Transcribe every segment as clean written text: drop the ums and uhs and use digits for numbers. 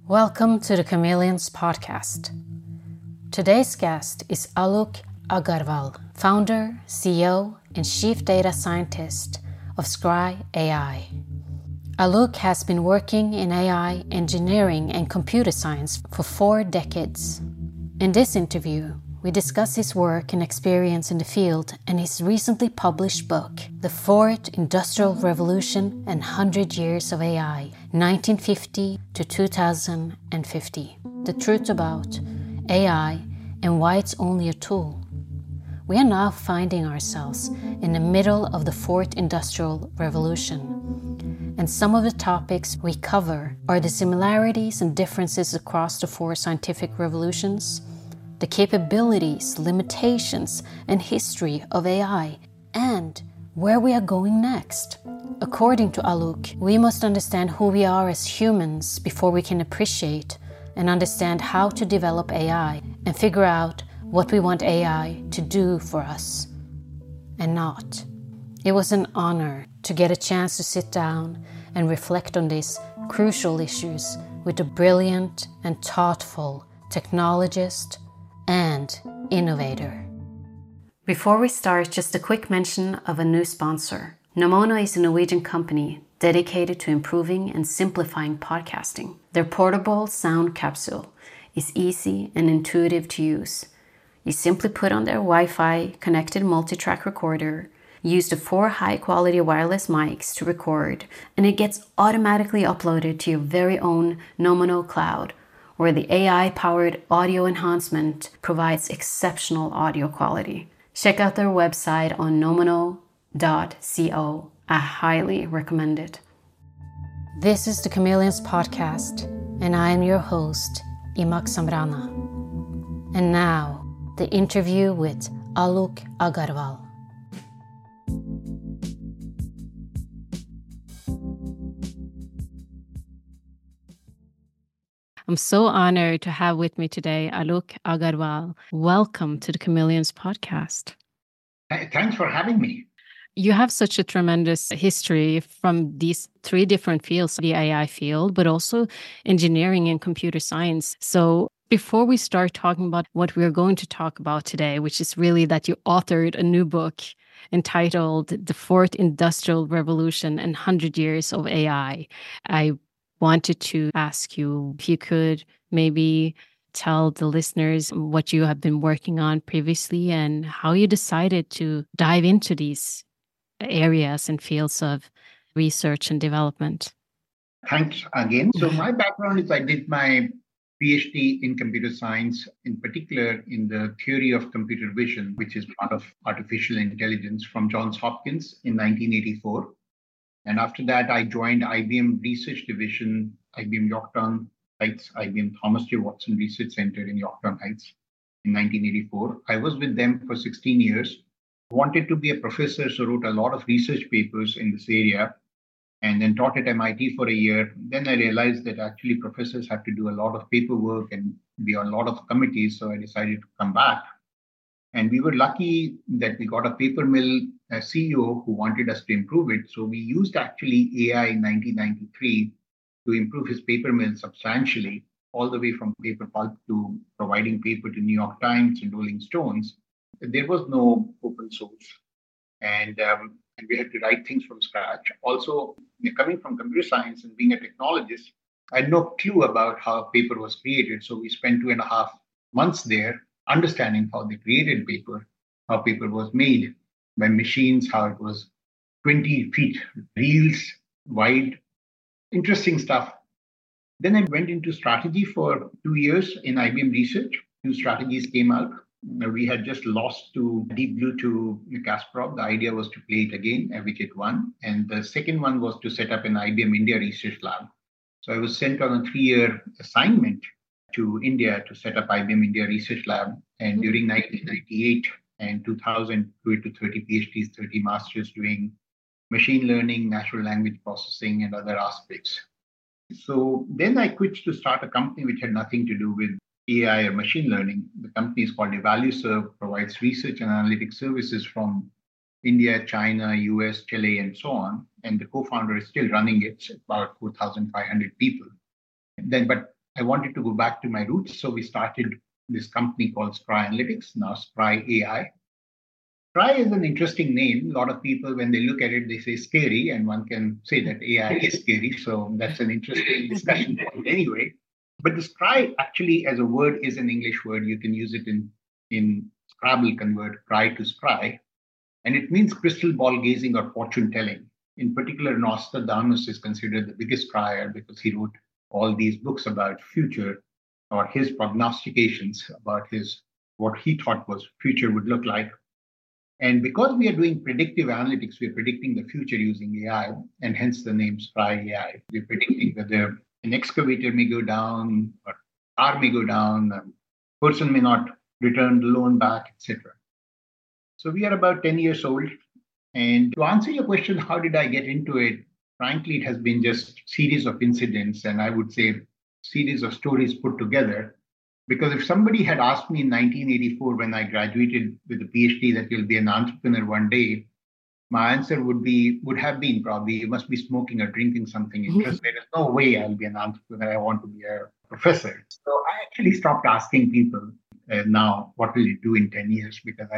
Welcome to the Chameleons podcast. Today's guest is Alok Agarwal, founder, CEO, and chief data scientist of Scry AI. Alok has been working in AI, engineering, and computer science for 4 decades. In this interview, we discuss his work and experience in the field and his recently published book, The Fourth Industrial Revolution and 100 Years of AI, 1950 to 2050. The truth about AI and why it's only a tool. We are now finding ourselves in the middle of the Fourth Industrial Revolution. And some of the topics we cover are the similarities and differences across the 4 scientific revolutions, the capabilities, limitations, and history of AI, and where we are going next. According to Alok, we must understand who we are as humans before we can appreciate and understand how to develop AI and figure out what we want AI to do for us and not. It was an honor to get a chance to sit down and reflect on these crucial issues with a brilliant and thoughtful technologist and innovator. Before we start, just a quick mention of a new sponsor. Nomono is a Norwegian company dedicated to improving and simplifying podcasting. Their portable sound capsule is easy and intuitive to use. You simply put on their Wi-Fi connected multi-track recorder, use the 4 high-quality wireless mics to record, and it gets automatically uploaded to your very own Nomono cloud, where the AI-powered audio enhancement provides exceptional audio quality. Check out their website on nomono.co. I highly recommend it. This is the Chameleons podcast, and I am your host, Imak Samrana. And now, the interview with Alok Agarwal. I'm so honored to have with me today Alok Agarwal. Welcome to the Chameleons podcast. Thanks for having me. You have such a tremendous history from these 3 different fields, the AI field, but also engineering and computer science. So before we start talking about what we're going to talk about today, which is really that you authored a new book entitled The Fourth Industrial Revolution and 100 Years of AI, I wanted to ask you if you could maybe tell the listeners what you have been working on previously and how you decided to dive into these areas and fields of research and development. Thanks again. So my background is I did my PhD in computer science, in particular in the theory of computer vision, which is part of artificial intelligence, from Johns Hopkins in 1984. And after that, I joined IBM Research Division, IBM Yorktown Heights, IBM Thomas J. Watson Research Center in Yorktown Heights in 1984. I was with them for 16 years, wanted to be a professor, so wrote a lot of research papers in this area, and then taught at MIT for a year. Then I realized that actually professors have to do a lot of paperwork and be on a lot of committees, so I decided to come back. And we were lucky that we got a paper mill CEO who wanted us to improve it. So we used actually AI in 1993 to improve his paper mill substantially, all the way from paper pulp to providing paper to New York Times and Rolling Stones. There was no open source. And we had to write things from scratch. Also, coming from computer science and being a technologist, I had no clue about how paper was created. So we spent 2.5 months there understanding how they created paper, how paper was made by machines, how it was 20 feet reels wide, interesting stuff. Then I went into strategy for 2 years in IBM Research. 2 strategies came out. We had just lost to Deep Blue to Kasparov. The idea was to play it again, which it won. And the second one was to set up an IBM India Research Lab. So I was sent on a 3-year assignment to India to set up IBM India Research Lab. And during 1998 and 2000, grew it to 30 PhDs, 30 masters doing machine learning, natural language processing, and other aspects. So then I quit to start a company which had nothing to do with AI or machine learning. The company is called EvalueServe, provides research and analytics services from India, China, US, Chile, and so on. And the co-founder is still running it, about 4,500 people. But I wanted to go back to my roots. So we started this company called Scry Analytics, now Scry AI. Scry is an interesting name. A lot of people, when they look at it, they say scary, and one can say that AI is scary. So that's an interesting discussion point anyway. But the Scry actually, as a word, is an English word. You can use it in Scrabble, convert cry to scry. And it means crystal ball gazing or fortune telling. In particular, Nostradamus is considered the biggest scryer because he wrote all these books about future or his prognostications about his what he thought was future would look like. And because we are doing predictive analytics, we're predicting the future using AI, and hence the name Scry AI. We're predicting whether an excavator may go down, or car may go down, a person may not return the loan back, etc. So we are about 10 years old. And to answer your question, how did I get into it? Frankly, it has been just series of incidents, and I would say series of stories put together. Because if somebody had asked me in 1984 when I graduated with a PhD that you'll be an entrepreneur one day, my answer would have been probably you must be smoking or drinking something because there is no way I'll be an entrepreneur. I want to be a professor. So I actually stopped asking people now what will you do in 10 years because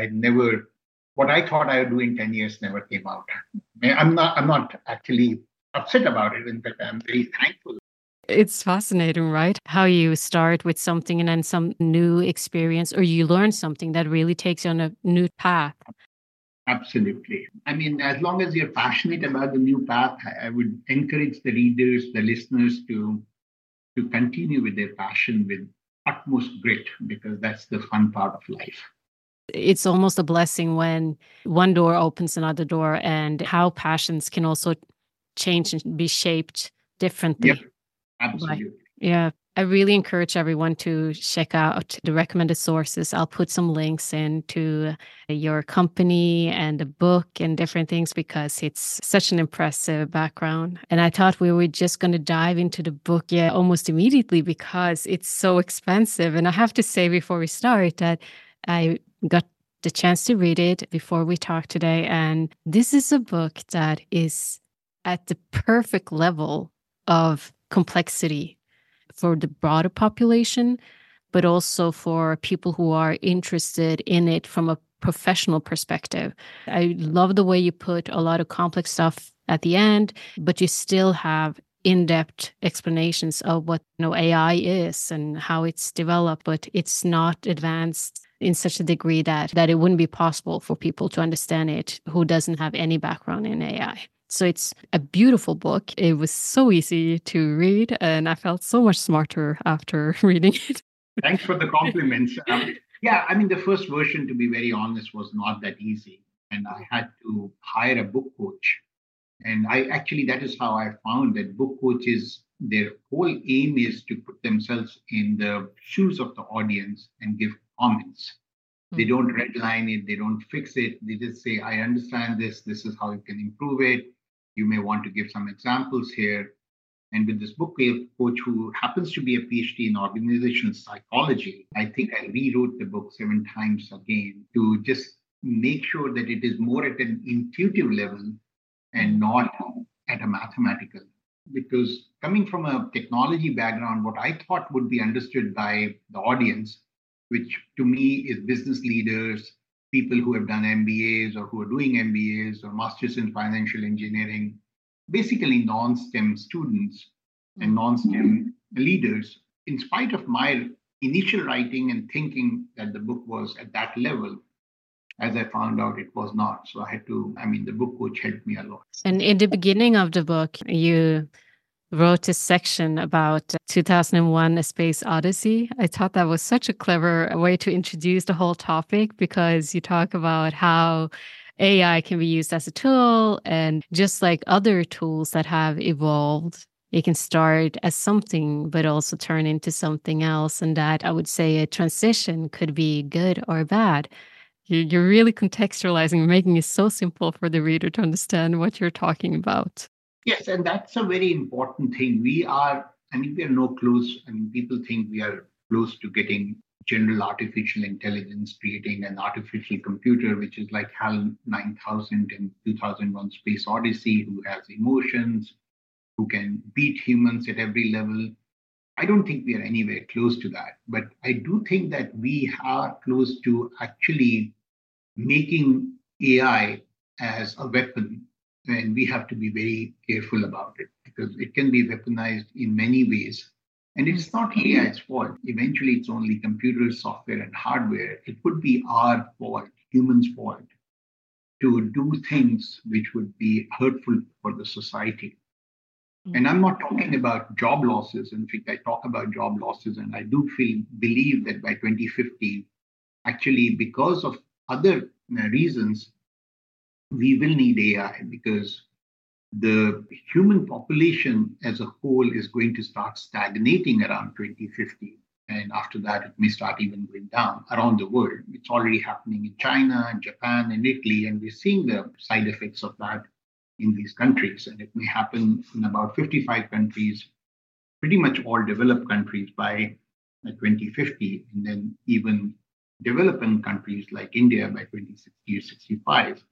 what I thought I would do in 10 years never came out. I'm not actually upset about it. In fact, I'm very thankful. It's fascinating, right? How you start with something and then some new experience, or you learn something that really takes you on a new path. Absolutely. I mean, as long as you're passionate about the new path, I would encourage the readers, the listeners to continue with their passion with utmost grit because that's the fun part of life. It's almost a blessing when one door opens another door, and how passions can also change and be shaped differently. Yep. Absolutely. Yeah. I really encourage everyone to check out the recommended sources. I'll put some links into your company and the book and different things because it's such an impressive background. And I thought we were just going to dive into the book almost immediately because it's so expensive. And I have to say before we start that I got the chance to read it before we talked today. And this is a book that is at the perfect level of complexity for the broader population, but also for people who are interested in it from a professional perspective. I love the way you put a lot of complex stuff at the end, but you still have in-depth explanations of what AI is and how it's developed, but it's not advanced in such a degree that it wouldn't be possible for people to understand it who doesn't have any background in AI. So it's a beautiful book. It was so easy to read, and I felt so much smarter after reading it. Thanks for the compliments. Yeah, I mean, the first version, to be very honest, was not that easy. And I had to hire a book coach. And that is how I found that book coaches, their whole aim is to put themselves in the shoes of the audience and give comments. They don't redline it, they don't fix it. They just say, I understand this is how you can improve it. You may want to give some examples here. And with this book coach, who happens to be a PhD in organizational psychology, I think I rewrote the book 7 times again to just make sure that it is more at an intuitive level and not at a mathematical. Because coming from a technology background, what I thought would be understood by the audience, which to me is business leaders, people who have done MBAs or who are doing MBAs or masters in financial engineering, basically non-STEM students and non-STEM leaders. In spite of my initial writing and thinking that the book was at that level, as I found out, it was not. So the book coach helped me a lot. And in the beginning of the book, you wrote a section about 2001: A Space Odyssey. I thought that was such a clever way to introduce the whole topic because you talk about how AI can be used as a tool, and just like other tools that have evolved, it can start as something, but also turn into something else. And that, I would say, a transition could be good or bad. You're really contextualizing, making it so simple for the reader to understand what you're talking about. Yes, and that's a very important thing. We are no close. People think we are close to getting general artificial intelligence, creating an artificial computer, which is like HAL 9000 in 2001 Space Odyssey, who has emotions, who can beat humans at every level. I don't think we are anywhere close to that. But I do think that we are close to actually making AI as a weapon, and we have to be very careful about it because it can be weaponized in many ways. And it's not AI's fault. Eventually, it's only computers, software, and hardware. It would be our fault, humans' fault, to do things which would be hurtful for the society. And I'm not talking about job losses. In fact, I talk about job losses, and I do believe that by 2050, actually, because of other reasons, we will need AI because the human population as a whole is going to start stagnating around 2050. And after that, it may start even going down around the world. It's already happening in China and Japan and Italy, and we're seeing the side effects of that in these countries. And it may happen in about 55 countries, pretty much all developed countries by 2050, and then even developing countries like India by 2060 or 65.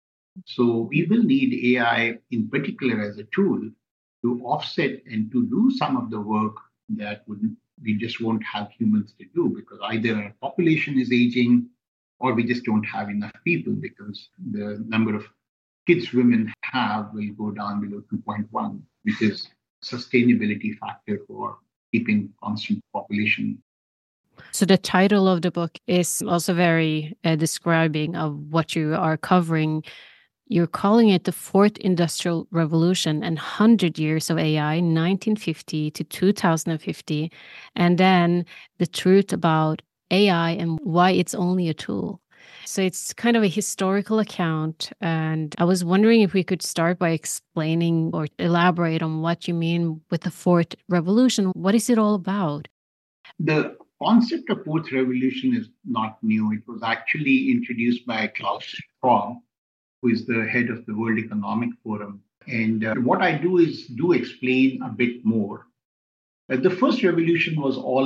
So we will need AI in particular as a tool to offset and to do some of the work that we just won't have humans to do, because either our population is aging or we just don't have enough people because the number of kids women have will go down below 2.1, which is sustainability factor for keeping constant population. So the title of the book is also very describing of what you are covering. You're calling it the Fourth Industrial Revolution and 100 Years of AI, 1950 to 2050, and then the truth about AI and why it's only a tool. So it's kind of a historical account. And I was wondering if we could start by explaining or elaborate on what you mean with the Fourth Revolution. What is it all about? The concept of Fourth Revolution is not new. It was actually introduced by Klaus Schwab, who is the head of the World Economic Forum. And what I do is explain a bit more. The first industrial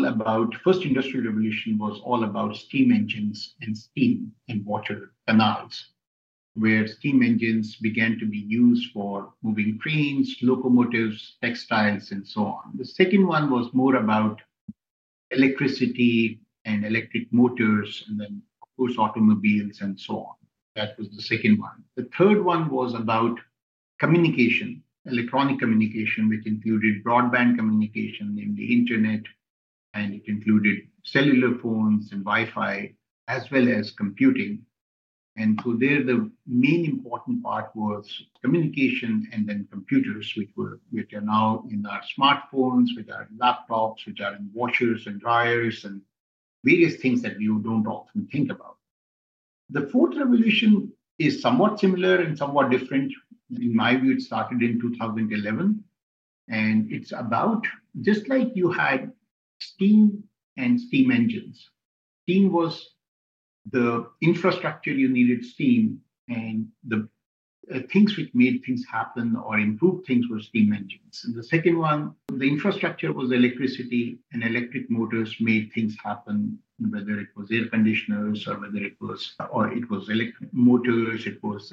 revolution was all about steam engines and steam and water canals, where steam engines began to be used for moving trains, locomotives, textiles, and so on. The second one was more about electricity and electric motors, and then, of course, automobiles and so on. That was the second one. The third one was about communication, electronic communication, which included broadband communication, namely internet, and it included cellular phones and Wi-Fi, as well as computing. And so there, the main important part was communication and then computers, which are now in our smartphones, which are in laptops, which are in washers and dryers, and various things that you don't often think about. The fourth revolution is somewhat similar and somewhat different. In my view, it started in 2011. And it's about, just like you had steam and steam engines. Steam was the infrastructure you needed steam, and the things which made things happen or improved things were steam engines. And the second one, the infrastructure was electricity, and electric motors made things happen, whether it was air conditioners or whether it was electric motors, it was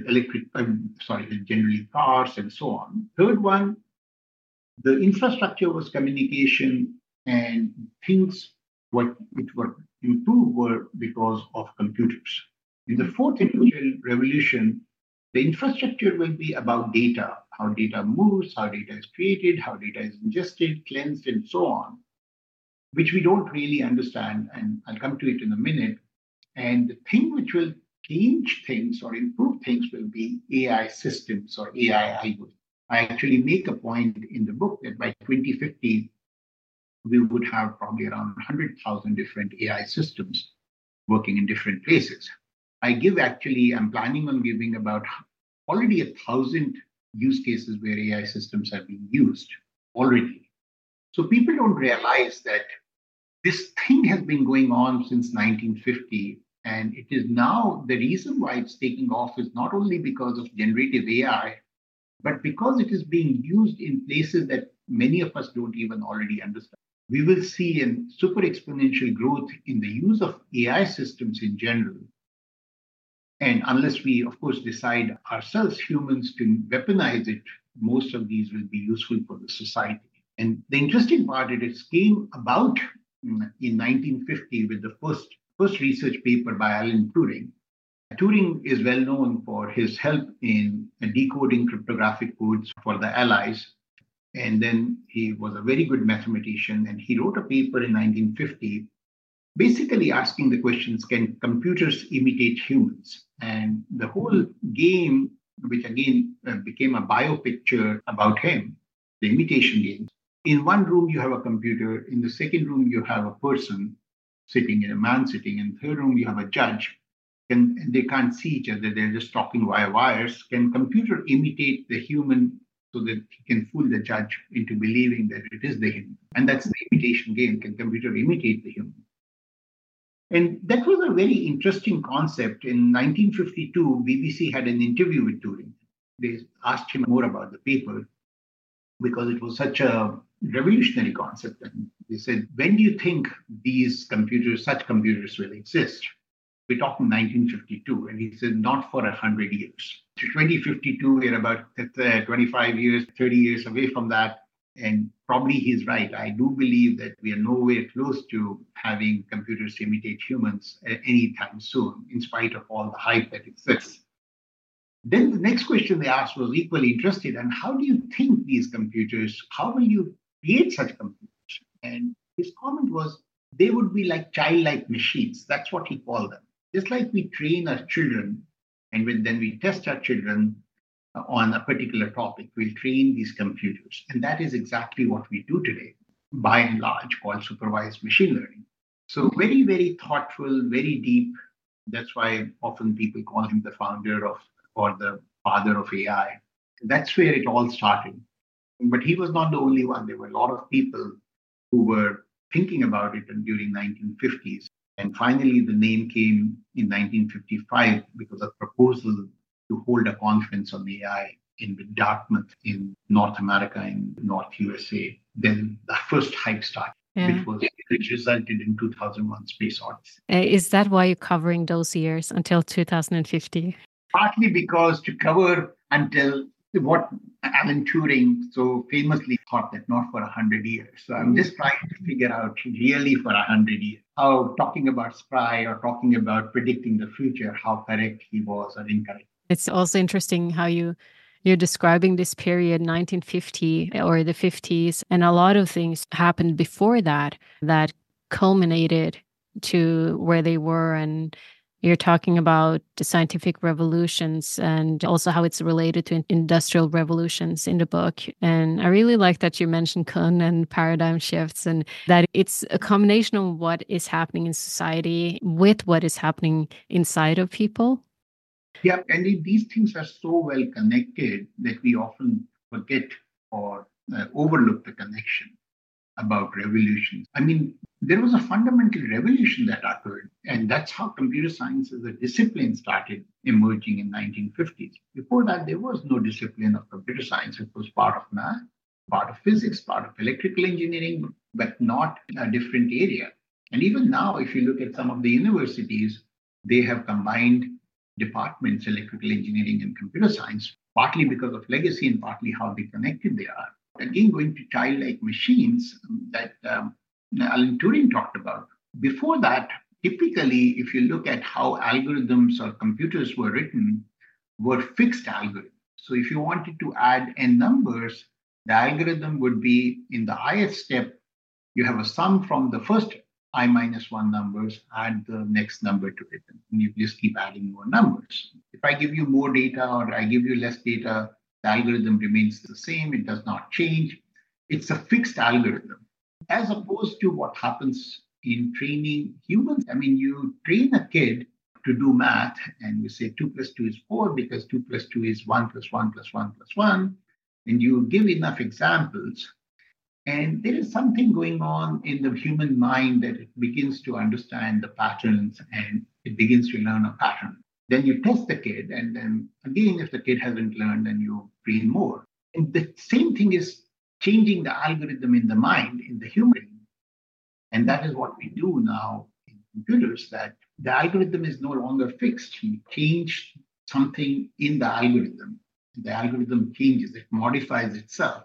generally cars and so on. Third one, the infrastructure was communication, and things which were improved were because of computers. In the fourth industrial revolution, the infrastructure will be about data, how data moves, how data is created, how data is ingested, cleansed, and so on, which we don't really understand. And I'll come to it in a minute. And the thing which will change things or improve things will be AI systems or AI algorithms. I actually make a point in the book that by 2050, we would have probably around 100,000 different AI systems working in different places. I'm planning on giving about already 1,000 use cases where AI systems are being used already. So people don't realize that this thing has been going on since 1950. And it is now, the reason why it's taking off is not only because of generative AI, but because it is being used in places that many of us don't even already understand. We will see a super exponential growth in the use of AI systems in general. And unless we, of course, decide ourselves, humans, to weaponize it, most of these will be useful for the society. And the interesting part, it came about in 1950 with the first research paper by Alan Turing. Turing is well known for his help in decoding cryptographic codes for the Allies. And then he was a very good mathematician, and he wrote a paper in 1950 basically asking the questions, can computers imitate humans? And the whole game, which again became a biopicture about him, the imitation game. In one room, you have a computer. In the second room, you have a person sitting, and a man sitting. In the third room, you have a judge. And they can't see each other. They're just talking via wires. Can computer imitate the human so that he can fool the judge into believing that it is the human? And that's the imitation game. Can computer imitate the human? And that was a very interesting concept. In 1952, BBC had an interview with Turing. They asked him more about the paper because it was such a revolutionary concept. And they said, when do you think these computers, such computers will exist? We're talking 1952. And he said, not for 100 years. To 2052, we're about 25 years, 30 years away from that. And probably he's right. I do believe that we are nowhere close to having computers imitate humans anytime soon, in spite of all the hype that exists. Then the next question they asked was equally interested. And how do you think these computers, how will you create such computers? And his comment was, they would be like childlike machines. That's what he called them. Just like we train our children, and then we test our children on a particular topic, we'll train these computers. And that is exactly what we do today, by and large, called supervised machine learning. So very, very thoughtful, very deep. That's why often people call him the founder of, or the father of AI. That's where it all started. But he was not the only one. There were a lot of people who were thinking about it during 1950s. And finally, the name came in 1955 because of a proposal to hold a conference on AI in Dartmouth in North America, in North USA. Then the first hype started, which resulted in 2001 Space Odyssey. Is that why you're covering those years until 2050? Partly because to cover until what Alan Turing so famously thought that not for 100 years. So I'm just trying to figure out really for 100 years, how talking about SPRY or talking about predicting the future, how correct he was or incorrect. It's also interesting how you're describing this period, 1950 or the 50s, and a lot of things happened before that culminated to where they were. And you're talking about the scientific revolutions and also how it's related to industrial revolutions in the book. And I really like that you mentioned Kuhn and paradigm shifts, and that it's a combination of what is happening in society with what is happening inside of people. Yeah, and these things are so well connected that we often forget or overlook the connection about revolutions. I mean, there was a fundamental revolution that occurred, and that's how computer science as a discipline started emerging in 1950s. Before that, there was no discipline of computer science. It was part of math, part of physics, part of electrical engineering, but not a different area. And even now, if you look at some of the universities, they have combined departments, electrical engineering and computer science, partly because of legacy and partly how connected they are. Again, going to childlike machines that Alan Turing talked about. Before that, typically, if you look at how algorithms or computers were written, were fixed algorithms. So if you wanted to add n numbers, the algorithm would be in the highest step, you have a sum from the first I minus one numbers, add the next number to it, and you just keep adding more numbers. If I give you more data or I give you less data, the algorithm remains the same. It does not change. It's a fixed algorithm, as opposed to what happens in training humans. I mean, you train a kid to do math, and you say 2 plus 2 is 4 because 2 plus 2 is 1 plus 1 plus 1 plus 1. And you give enough examples. And there is something going on in the human mind that it begins to understand the patterns and it begins to learn a pattern. Then you test the kid, and then again, if the kid hasn't learned, then you train more. And the same thing is changing the algorithm in the mind, in the human. And that is what we do now in computers, that the algorithm is no longer fixed. You change something in the algorithm changes, it modifies itself.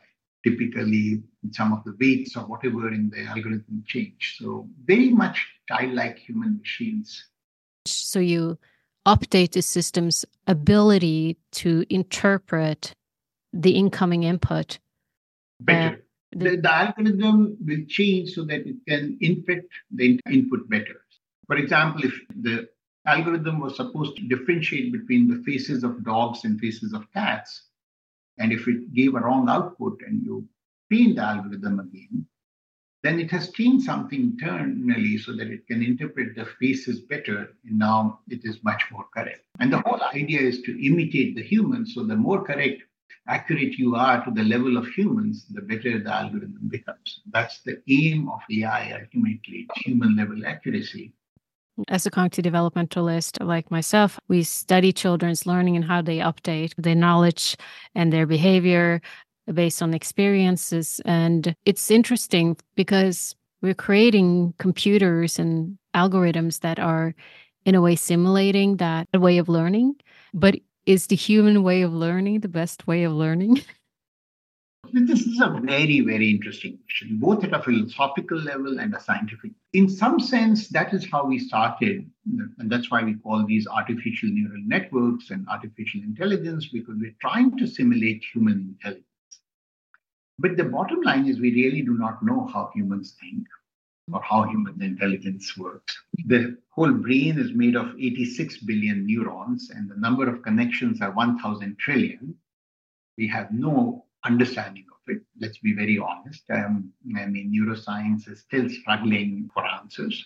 typically some of the weights or whatever in the algorithm change. So very much childlike human machines. So you update the system's ability to interpret the incoming input better. The algorithm will change so that it can interpret the input better. For example, if the algorithm was supposed to differentiate between the faces of dogs and faces of cats, and if it gave a wrong output and you train the algorithm again, then it has changed something internally so that it can interpret the faces better. And now it is much more correct. And the whole idea is to imitate the humans. So the more correct, accurate you are to the level of humans, the better the algorithm becomes. That's the aim of AI, ultimately, human level accuracy. As a cognitive developmentalist like myself, we study children's learning and how they update their knowledge and their behavior based on experiences. And it's interesting because we're creating computers and algorithms that are in a way simulating that way of learning. But is the human way of learning the best way of learning? This is a very, very interesting question, both at a philosophical level and a scientific. In some sense, that is how we started. And that's why we call these artificial neural networks and artificial intelligence, because we're trying to simulate human intelligence. But the bottom line is we really do not know how humans think or how human intelligence works. The whole brain is made of 86 billion neurons, and the number of connections are 1,000 trillion. We have no understanding of it. Let's be very honest. Neuroscience is still struggling for answers.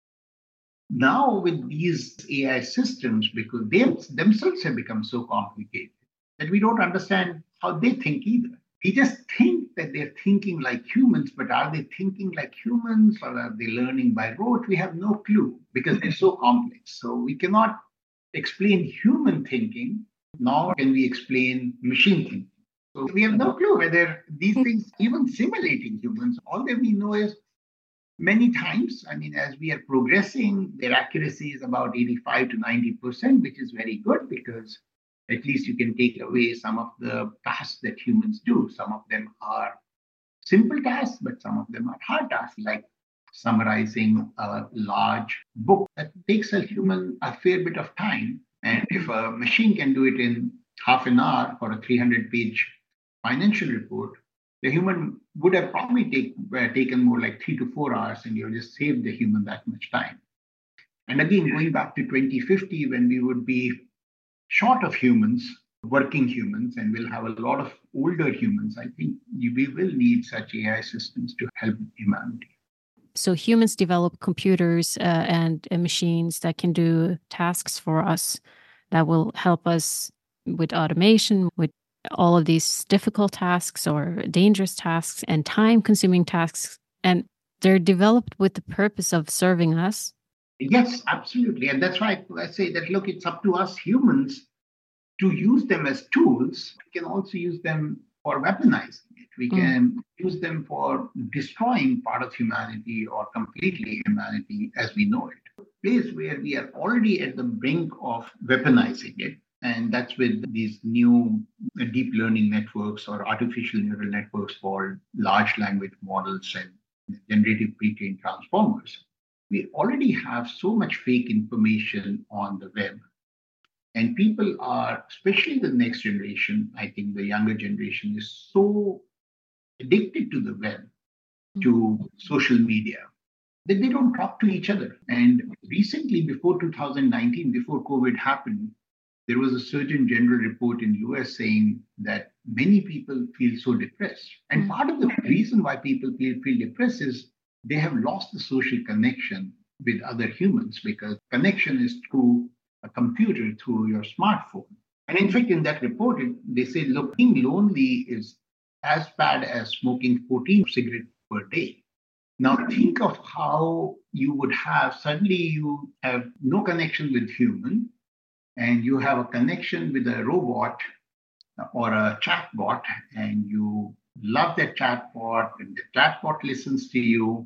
Now, with these AI systems, because they themselves have become so complicated that we don't understand how they think either. We just think that they're thinking like humans, but are they thinking like humans or are they learning by rote? We have no clue because they're so complex. So we cannot explain human thinking, nor can we explain machine thinking. So we have no clue whether these things even simulating humans. All that we know is many times, as we are progressing, their accuracy is about 85 to 90%, which is very good because at least you can take away some of the tasks that humans do. Some of them are simple tasks, but some of them are hard tasks, like summarizing a large book. That takes a human a fair bit of time. And if a machine can do it in half an hour for a 300-page financial report, the human would have probably taken more like 3 to 4 hours, and you just saved the human that much time. And again, going back to 2050, when we would be short of humans, working humans, and we'll have a lot of older humans, I think we will need such AI systems to help humanity. So humans develop computers and machines that can do tasks for us that will help us with automation, with all of these difficult tasks or dangerous tasks and time-consuming tasks. And they're developed with the purpose of serving us. Yes, absolutely. And that's why I say that, look, it's up to us humans to use them as tools. We can also use them for weaponizing it. We can use them for destroying part of humanity or completely humanity as we know it. A place where we are already at the brink of weaponizing it. And that's with these new deep learning networks or artificial neural networks called large language models and generative pre-trained transformers. We already have so much fake information on the web. And people are, especially the next generation, I think the younger generation is so addicted to the web, to social media, that they don't talk to each other. And recently, before 2019, before COVID happened, there was a Surgeon General report in the US saying that many people feel so depressed. And part of the reason why people feel depressed is they have lost the social connection with other humans, because connection is through a computer, through your smartphone. And in fact, in that report, they say, look, being lonely is as bad as smoking 14 cigarettes per day. Now, think of how you would have, suddenly you have no connection with human, and you have a connection with a robot or a chatbot, and you love that chatbot, and the chatbot listens to you.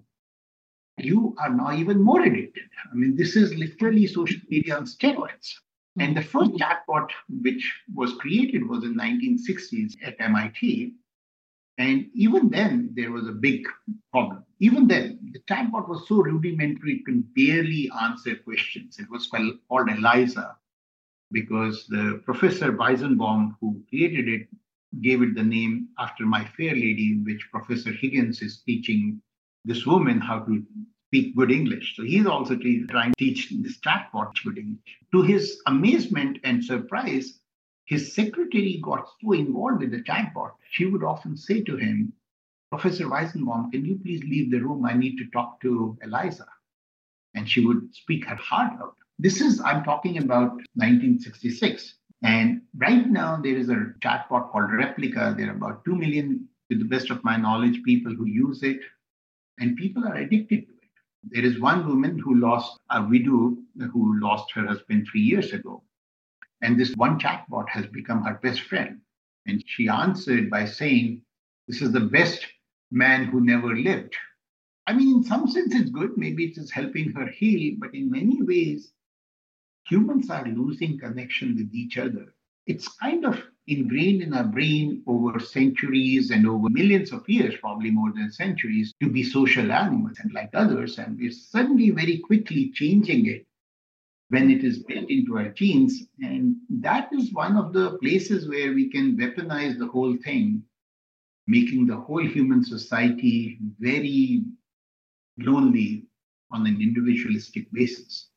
You are now even more addicted. This is literally social media on steroids. And the first chatbot which was created was in 1960s at MIT. And even then, there was a big problem. Even then, the chatbot was so rudimentary, it could barely answer questions. It was called ELIZA because the Professor Weizenbaum, who created it, gave it the name after My Fair Lady, in which Professor Higgins is teaching this woman how to speak good English. So he's also trying to teach this chatbot good English. To his amazement and surprise, his secretary got so involved with the chatbot, she would often say to him, Professor Weizenbaum, can you please leave the room? I need to talk to Eliza. And she would speak her heart out. I'm talking about 1966. And right now, there is a chatbot called Replica. There are about 2 million, to the best of my knowledge, people who use it. And people are addicted to it. There is one woman who lost a widow who lost her husband 3 years ago. And this one chatbot has become her best friend. And she answered by saying, this is the best man who never lived. I mean, in some sense, it's good. Maybe it is helping her heal. But in many ways, humans are losing connection with each other. It's kind of ingrained in our brain over centuries and over millions of years, probably more than centuries, to be social animals and like others. And we're suddenly very quickly changing it when it is built into our genes. And that is one of the places where we can weaponize the whole thing, making the whole human society very lonely on an individualistic basis.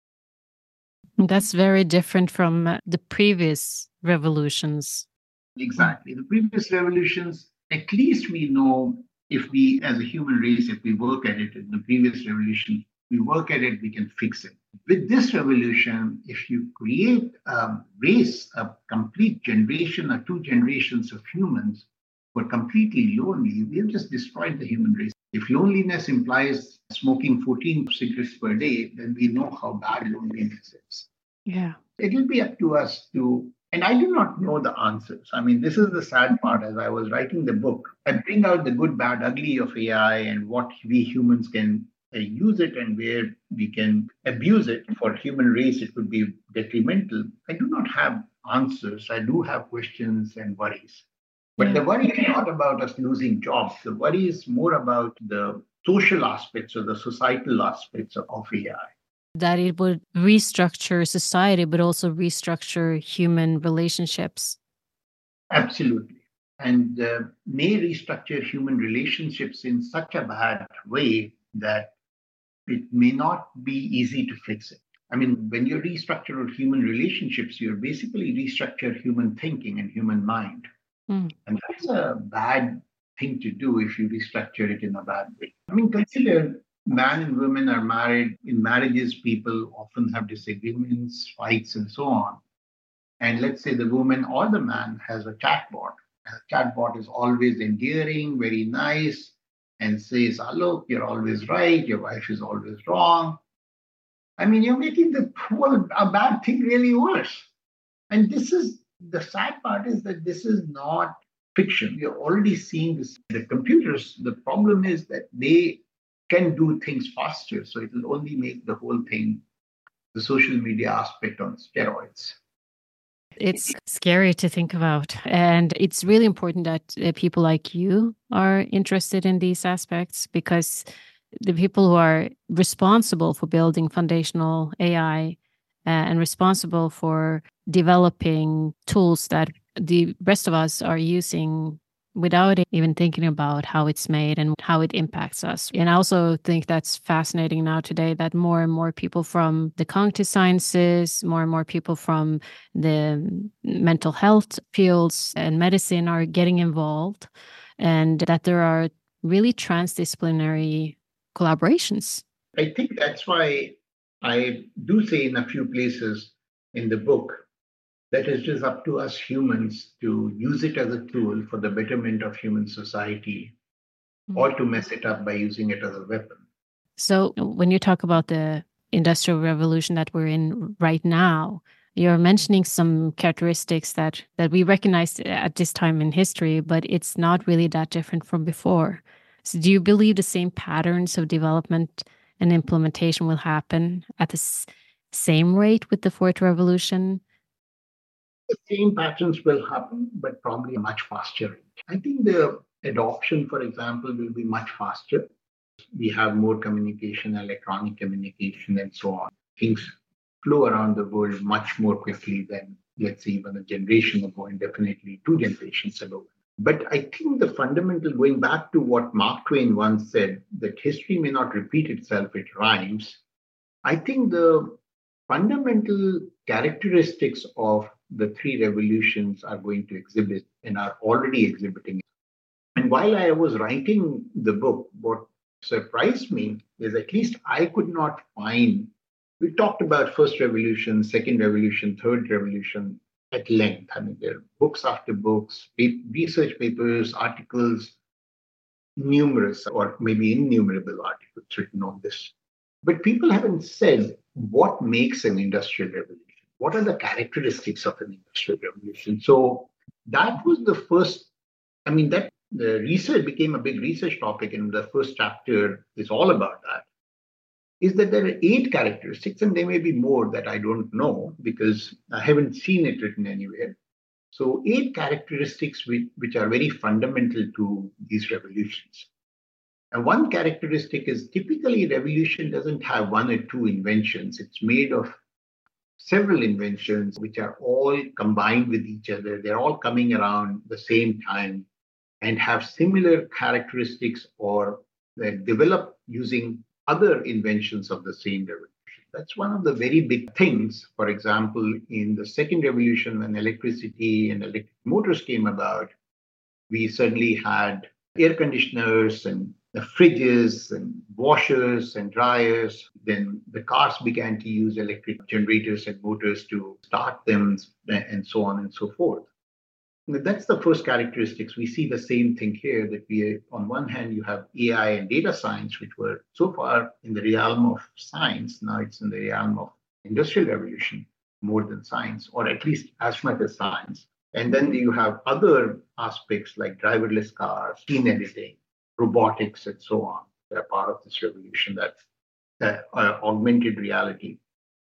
That's very different from the previous revolutions. Exactly. The previous revolutions, at least we know if we, as a human race, if we work at it in the previous revolution, we work at it, we can fix it. With this revolution, if you create a race, a complete generation or 2 generations of humans who are completely lonely, we have just destroyed the human race. If loneliness implies smoking 14 cigarettes per day, then we know how bad loneliness is. Yeah. It will be up to us to, and I do not know the answers. I mean, this is the sad part. As I was writing the book, I bring out the good, bad, ugly of AI and what we humans can use it and where we can abuse it. For human race, it could be detrimental. I do not have answers. I do have questions and worries. But the worry is not about us losing jobs. The worry is more about the social aspects or the societal aspects of AI. That it would restructure society, but also restructure human relationships. Absolutely. And may restructure human relationships in such a bad way that it may not be easy to fix it. I mean, when you restructure human relationships, you're basically restructure human thinking and human mind. And that's a bad thing to do if you restructure it in a bad way. I mean, consider man and women are married. In marriages, people often have disagreements, fights, and so on. And let's say the woman or the man has a chatbot. A chatbot is always endearing, very nice, and says, oh, look, you're always right. Your wife is always wrong. I mean, you're making a bad thing really worse. And this is the sad part is that this is not fiction. You're already seeing this. The computers, the problem is that they can do things faster. So it will only make the whole thing, the social media aspect on steroids. It's scary to think about. And it's really important that people like you are interested in these aspects, because the people who are responsible for building foundational AI and responsible for developing tools that the rest of us are using without even thinking about how it's made and how it impacts us. And I also think that's fascinating now today that more and more people from the cognitive sciences, more and more people from the mental health fields and medicine are getting involved, and that there are really transdisciplinary collaborations. I think that's why I do say in a few places in the book that it's just up to us humans to use it as a tool for the betterment of human society, or to mess it up by using it as a weapon. So when you talk about the industrial revolution that we're in right now, you're mentioning some characteristics that we recognized at this time in history, but it's not really that different from before. So do you believe the same patterns of development and implementation will happen at the same rate with the Fourth Revolution? The same patterns will happen, but probably much faster. I think the adoption, for example, will be much faster. We have more communication, electronic communication, and so on. Things flow around the world much more quickly than, let's say, even a generation ago, and definitely 2 generations ago. But I think the fundamental, going back to what Mark Twain once said, that history may not repeat itself, it rhymes. I think the fundamental characteristics of the three revolutions are going to exhibit and are already exhibiting. And while I was writing the book, what surprised me is at least I could not find. We talked about first revolution, second revolution, third revolution at length. I mean, there are books after books, research papers, articles, numerous or maybe innumerable articles written on this. But people haven't said what makes an industrial revolution. What are the characteristics of an industrial revolution? So that was the first, I mean, that the research became a big research topic, and the first chapter is all about that. Is that there are 8 characteristics, and there may be more that I don't know because I haven't seen it written anywhere. So 8 characteristics which are very fundamental to these revolutions. And one characteristic is typically revolution doesn't have 1 or 2 inventions. It's made of several inventions which are all combined with each other. They're all coming around the same time and have similar characteristics or they're developed using other inventions of the same revolution. That's one of the very big things. For example, in the second revolution, when electricity and electric motors came about, we suddenly had air conditioners and the fridges and washers and dryers. Then the cars began to use electric generators and motors to start them, and so on and so forth. That's the first characteristics. We see the same thing here, that we, on one hand, you have AI and data science, which were so far in the realm of science. Now it's in the realm of industrial revolution more than science, or at least as much as science. And then you have other aspects like driverless cars, gene editing, robotics, and so on. They're part of this revolution, that augmented reality.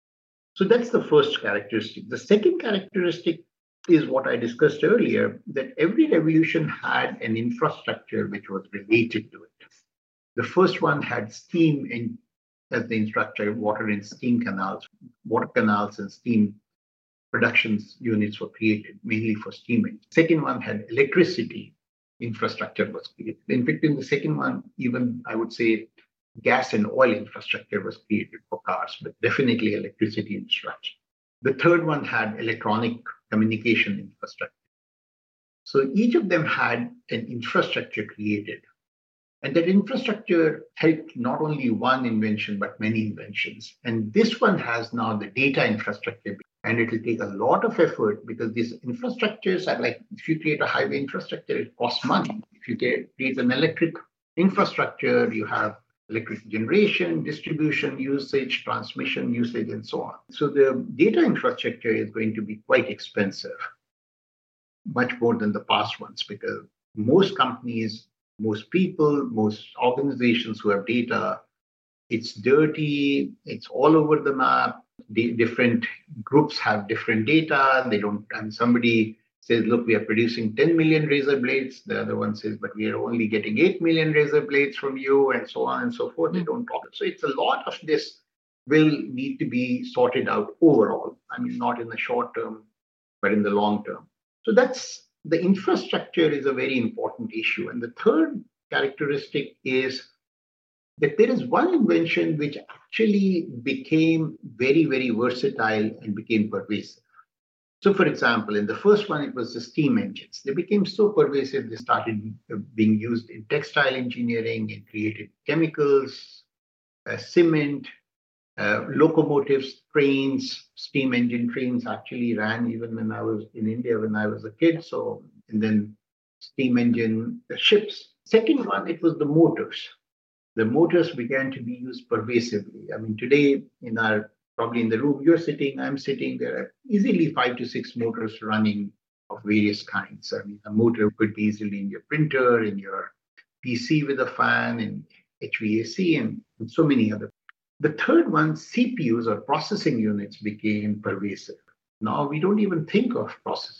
So that's the first characteristic. The second characteristic is what I discussed earlier, that every revolution had an infrastructure which was related to it. The first one had steam as the infrastructure, water and steam canals. Water canals and steam production units were created, mainly for steaming. Second one had electricity infrastructure was created. In fact, in the second one, even I would say gas and oil infrastructure was created for cars, but definitely electricity infrastructure. The third one had electronic communication infrastructure. So each of them had an infrastructure created. And that infrastructure helped not only one invention, but many inventions. And this one has now the data infrastructure. And it will take a lot of effort because these infrastructures are like, if you create a highway infrastructure, it costs money. If you create an electric infrastructure, you have electric generation, distribution, usage, transmission, usage, and so on. So the data infrastructure is going to be quite expensive, much more than the past ones, because most companies, most people, most organizations who have data, it's dirty, it's all over the map. Different groups have different data. They don't, and somebody says, look, we are producing 10 million razor blades. The other one says, but we are only getting 8 million razor blades from you, and so on and so forth. They don't talk. So it's a lot of this will need to be sorted out overall. I mean, not in the short term, but in the long term. So that's the infrastructure is a very important issue. And the third characteristic is that there is one invention which actually became very, very versatile and became pervasive. So, for example, in the first one, it was the steam engines. They became so pervasive, they started being used in textile engineering and created chemicals, cement, locomotives, trains, steam engine trains actually ran even when I was in India when I was a kid. So, and then steam engine ships. Second one, it was the motors. The motors began to be used pervasively. I mean, today probably in the room you're sitting, I'm sitting, there are easily 5 to 6 motors running of various kinds. I mean, a motor could be easily in your printer, in your PC with a fan, in HVAC, and so many other. The third one, CPUs or processing units became pervasive. Now we don't even think of processing.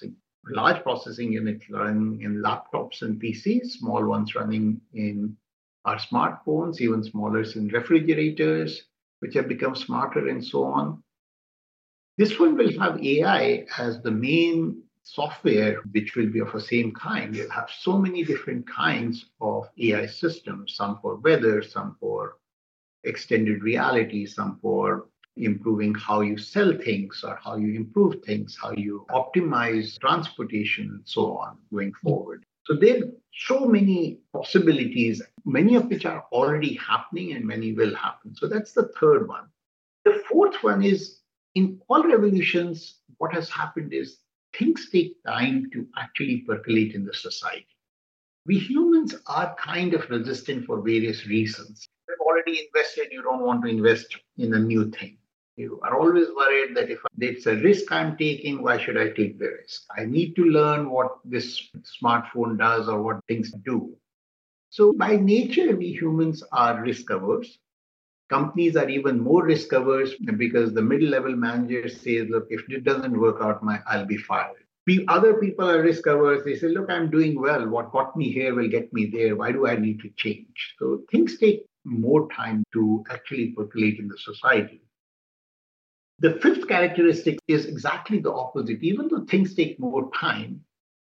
large processing units running in laptops and PCs, small ones running in our smartphones, even smaller in refrigerators, which have become smarter and so on. This one will have AI as the main software, which will be of the same kind. You'll have so many different kinds of AI systems, some for weather, some for extended reality, some for improving how you sell things or how you improve things, how you optimize transportation, and so on going forward. So there are so many possibilities, many of which are already happening and many will happen. So that's the third one. The fourth one is, in all revolutions, what has happened is things take time to actually percolate in the society. We humans are kind of resistant for various reasons. You've already invested, you don't want to invest in a new thing. You are always worried that if it's a risk I'm taking, why should I take the risk? I need to learn what this smartphone does or what things do. So by nature, we humans are risk averse. Companies are even more risk averse because the middle-level manager says, look, if it doesn't work out, I'll be fired. Other people are risk averse. They say, look, I'm doing well. What got me here will get me there. Why do I need to change? So things take more time to actually percolate in the society. The fifth characteristic is exactly the opposite. Even though things take more time,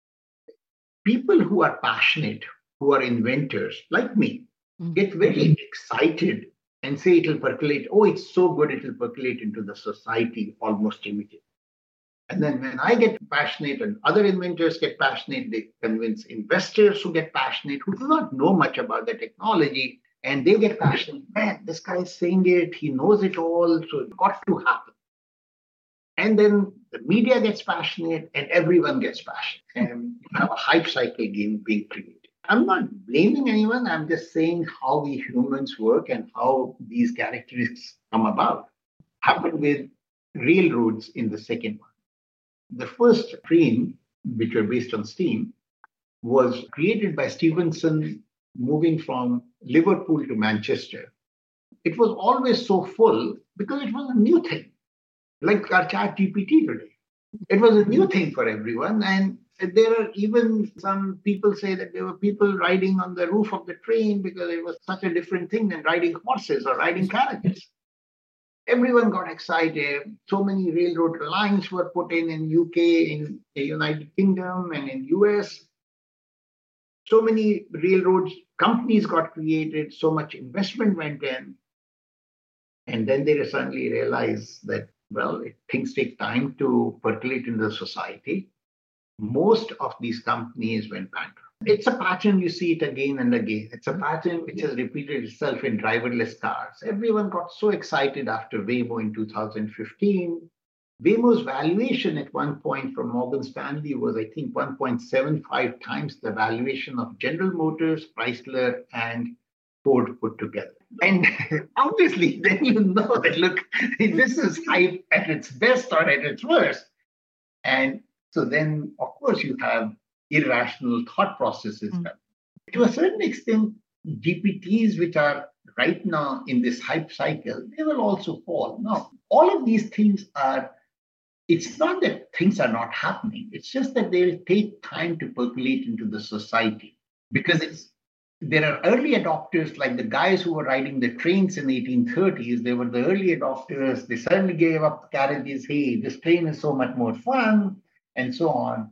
people who are passionate, who are inventors, like me, get very excited and say it'll percolate. Oh, it's so good, it'll percolate into the society almost immediately. And then when I get passionate and other inventors get passionate, they convince investors who get passionate, who do not know much about the technology, and they get passionate. Man, this guy is saying it, he knows it all, so it's got to happen. And then the media gets passionate and everyone gets passionate. And you have a hype cycle being created. I'm not blaming anyone. I'm just saying how we humans work and how these characteristics come about. Happened with railroads in the second one. The first train, which were based on steam, was created by Stephenson moving from Liverpool to Manchester. It was always so full because it was a new thing, like our ChatGPT today. It was a new thing for everyone. And there are even some people say that there were people riding on the roof of the train because it was such a different thing than riding horses or riding carriages. Everyone got excited. So many railroad lines were put in UK, in the United Kingdom, and in US. So many railroad companies got created. So much investment went in. And then they suddenly realized that, well, things take time to percolate in the society. Most of these companies went bankrupt. It's a pattern, you see it again and again. It's a pattern which has repeated itself in driverless cars. Everyone got so excited after Waymo in 2015. Waymo's valuation at one point from Morgan Stanley was, I think, 1.75 times the valuation of General Motors, Chrysler, and Ford put together. And obviously, then you know that, look, this is hype at its best or at its worst. And so then, of course, you have irrational thought processes. To a certain extent, GPTs, which are right now in this hype cycle, they will also fall. Now, all of these things it's not that things are not happening. It's just that they'll take time to percolate into the society because there are early adopters, like the guys who were riding the trains in the 1830s. They were the early adopters. They suddenly gave up the carriages. Hey, this train is so much more fun, and so on.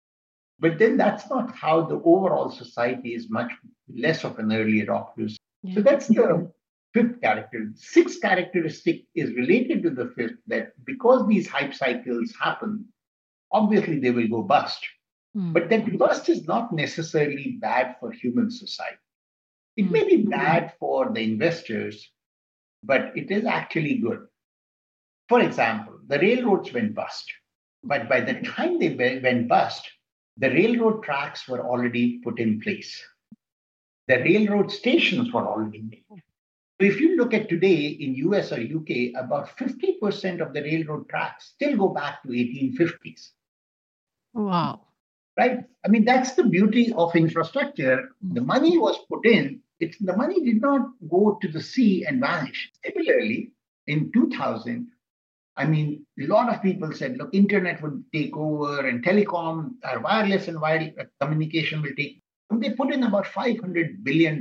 But then that's not how the overall society is, much less of an early adopters. Yeah. So that's the fifth character. Sixth characteristic is related to the fifth, that because these hype cycles happen, obviously they will go bust. But that bust is not necessarily bad for human society. It may be bad for the investors, but it is actually good. For example, the railroads went bust. But by the time they went bust, the railroad tracks were already put in place. The railroad stations were already made. So if you look at today in US or UK, about 50% of the railroad tracks still go back to 1850s. Wow. Right? I mean, that's the beauty of infrastructure. The money was put in. The money did not go to the sea and vanish. Similarly, in 2000, I mean, a lot of people said, look, internet would take over and telecom, wireless and wired communication will take. And they put in about $500 billion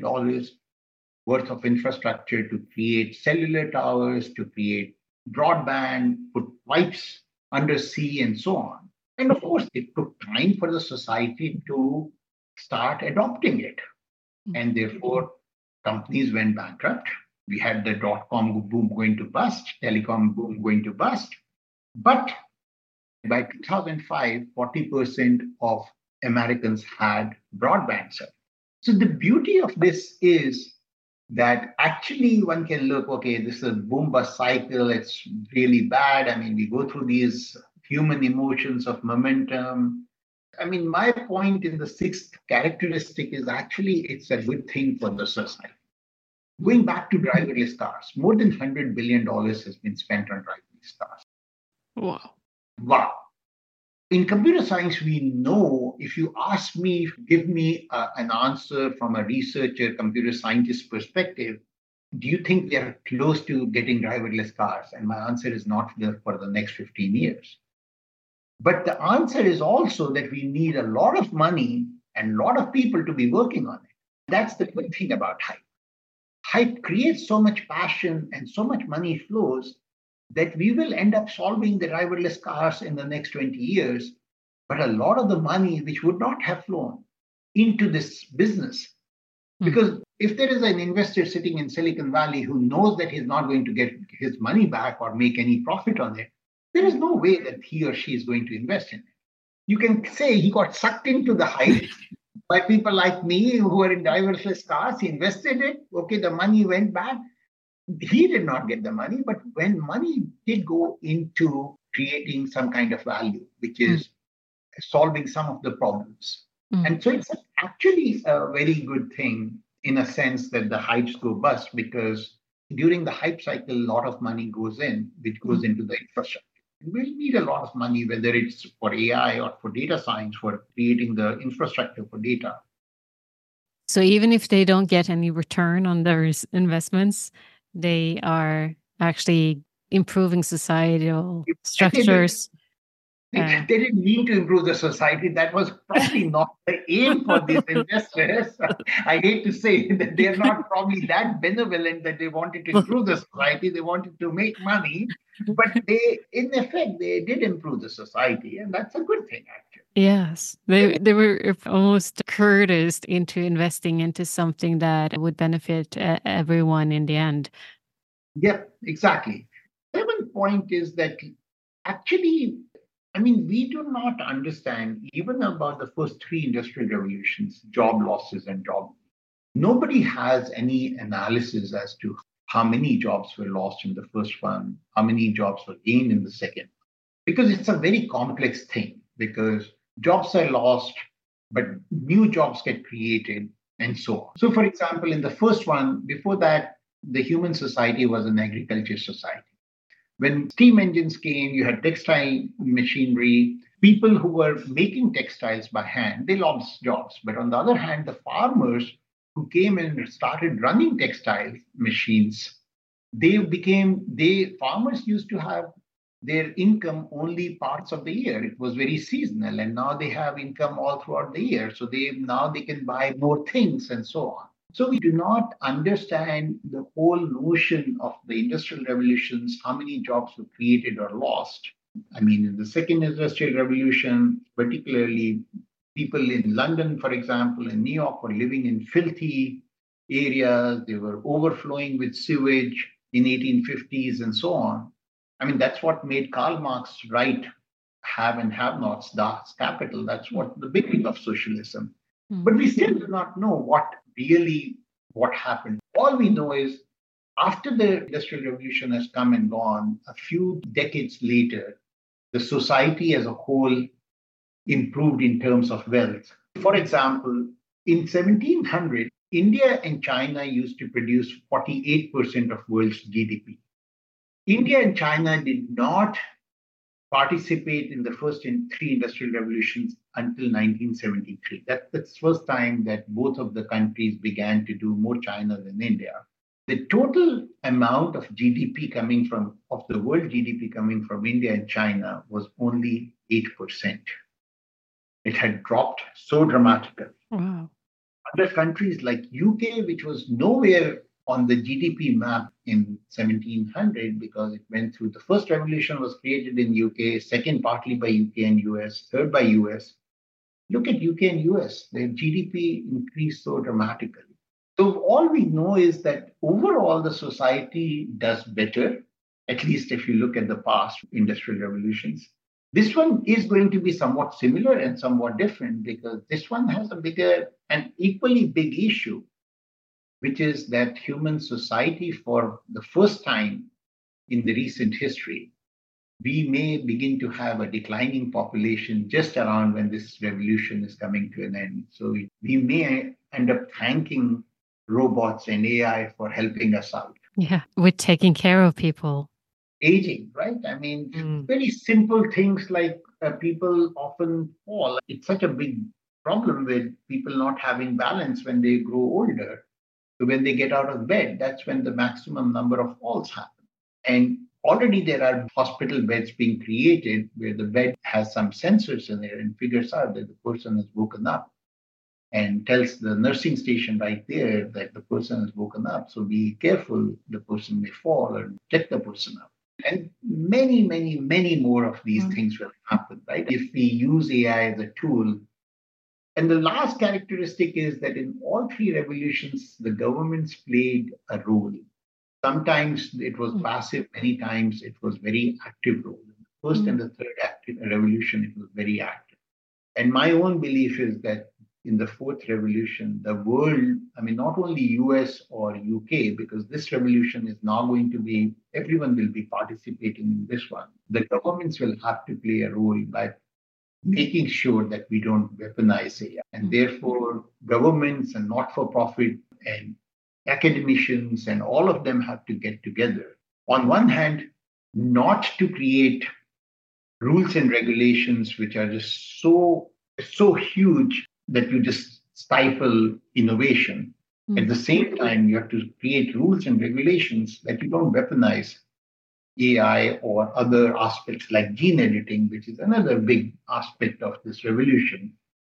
worth of infrastructure to create cellular towers, to create broadband, put pipes under sea, and so on. And of course, it took time for the society to start adopting it. And therefore, companies went bankrupt. We had the dot-com boom going to bust, telecom boom going to bust. But by 2005, 40% of Americans had broadband service. So the beauty of this is that actually one can look, okay, this is a boom bust cycle. It's really bad. I mean, we go through these human emotions of momentum. I mean, my point in the sixth characteristic is actually it's a good thing for the society. Going back to driverless cars, more than $100 billion has been spent on driverless cars. Wow. Wow. In computer science, we know if you ask me, give me an answer from a researcher, computer scientist perspective, do you think we are close to getting driverless cars? And my answer is not for the next 15 years. But the answer is also that we need a lot of money and a lot of people to be working on it. That's the good thing about hype. Hype creates so much passion and so much money flows that we will end up solving the driverless cars in the next 20 years. But a lot of the money which would not have flown into this business, because if there is an investor sitting in Silicon Valley who knows that he's not going to get his money back or make any profit on it, there is no way that he or she is going to invest in it. You can say he got sucked into the hype by people like me who are in driverless cars. He invested it. Okay, the money went back. He did not get the money, but when money did go into creating some kind of value, which is solving some of the problems. And so it's actually a very good thing in a sense that the hypes go bust, because during the hype cycle, a lot of money goes in, which goes into the infrastructure. We need a lot of money, whether it's for AI or for data science, for creating the infrastructure for data. So even if they don't get any return on their investments, they are actually improving societal structures. They didn't mean to improve the society. That was probably not the aim for these investors. I hate to say that they're not probably that benevolent that they wanted to improve the society. They wanted to make money. But they, in effect, they did improve the society. And that's a good thing, actually. Yes. They were almost courteous into investing into something that would benefit everyone in the end. Yep, exactly. The second point is that actually, I mean, we do not understand even about the first three industrial revolutions, job losses and job. Nobody has any analysis as to how many jobs were lost in the first one, how many jobs were gained in the second, because it's a very complex thing, because jobs are lost, but new jobs get created and so on. So, for example, in the first one, before that, the human society was an agriculture society. When steam engines came, you had textile machinery. People who were making textiles by hand, they lost jobs. But on the other hand, the farmers who came and started running textile machines, farmers used to have their income only parts of the year. It was very seasonal. And now they have income all throughout the year. So now they can buy more things and so on. So we do not understand the whole notion of the industrial revolutions, how many jobs were created or lost. I mean, in the second industrial revolution, particularly people in London, for example, in New York were living in filthy areas. They were overflowing with sewage in 1850s and so on. I mean, that's what made Karl Marx write Have and Have-Nots, Das Kapital. That's what the beginning of socialism. But we still do not know what happened. All we know is after the Industrial Revolution has come and gone, a few decades later, the society as a whole improved in terms of wealth. For example, in 1700, India and China used to produce 48% of world's GDP. India and China did not participate in the first three industrial revolutions until 1973. That's the first time that both of the countries began to do more China than India. The total amount of GDP of the world GDP coming from India and China was only 8%. It had dropped so dramatically. Wow. Other countries like UK, which was nowhere on the GDP map in 1700 because it went through the first revolution was created in UK, second partly by UK and US, third by US. Look at UK and US, their GDP increased so dramatically. So all we know is that overall the society does better, at least if you look at the past industrial revolutions. This one is going to be somewhat similar and somewhat different because this one has a bigger and equally big issue, which is that human society, for the first time in the recent history, we may begin to have a declining population just around when this revolution is coming to an end. So we may end up thanking robots and AI for helping us out. Yeah, with taking care of people. Aging, right? I mean, very simple things like people often fall. It's such a big problem with people not having balance when they grow older. So when they get out of bed, that's when the maximum number of falls happen. And already there are hospital beds being created where the bed has some sensors in there and figures out that the person has woken up and tells the nursing station right there that the person has woken up. So be careful, the person may fall, or get the person up. And many, many, many more of these things will happen, right? If we use AI as a tool. And the last characteristic is that in all three revolutions, the governments played a role. Sometimes it was passive, many times it was very active role. In the first and the third revolution, it was very active. And my own belief is that in the fourth revolution, the world, I mean, not only US or UK, because this revolution is now going to be, everyone will be participating in this one. The governments will have to play a role by making sure that we don't weaponize AI. And therefore, governments and not-for-profit and academicians and all of them have to get together. On one hand, not to create rules and regulations which are just so huge that you just stifle innovation. At the same time, you have to create rules and regulations that you don't weaponize AI or other aspects like gene editing, which is another big aspect of this revolution.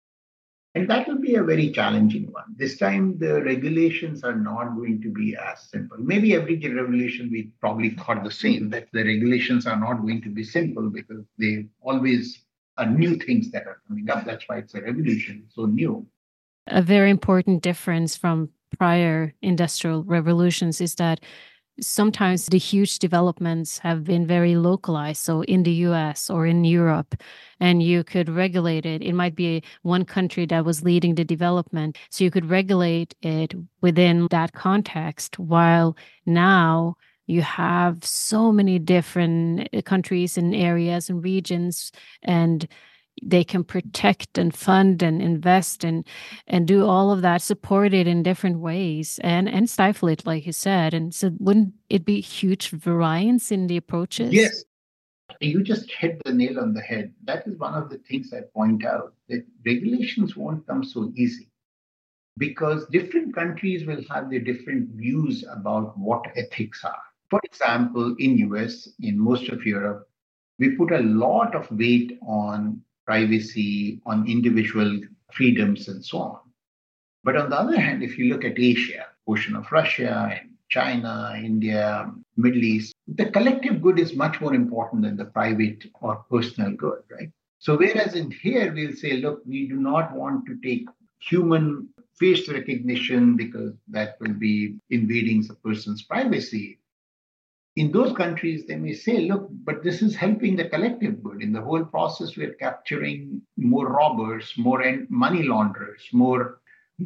And that will be a very challenging one. This time, the regulations are not going to be as simple. Maybe every revolution we probably thought the same, that the regulations are not going to be simple because they always are new things that are coming up. That's why it's a revolution, it's so new. A very important difference from prior industrial revolutions is that sometimes the huge developments have been very localized. So in the US or in Europe, and you could regulate it. It might be one country that was leading the development. So you could regulate it within that context, while now you have so many different countries and areas and regions, and they can protect and fund and invest and do all of that, support it in different ways and stifle it, like you said. And so wouldn't it be huge variance in the approaches? Yes. You just hit the nail on the head. That is one of the things I point out, that regulations won't come so easy because different countries will have their different views about what ethics are. For example, in US, in most of Europe, we put a lot of weight on privacy, on individual freedoms, and so on. But on the other hand, if you look at Asia, portion of Russia and China, India, Middle East, the collective good is much more important than the private or personal good, right? So whereas in here, we'll say, look, we do not want to take human face recognition because that will be invading a person's privacy. In those countries, they may say, look, but this is helping the collective good. In the whole process, we're capturing more robbers, more money launderers, more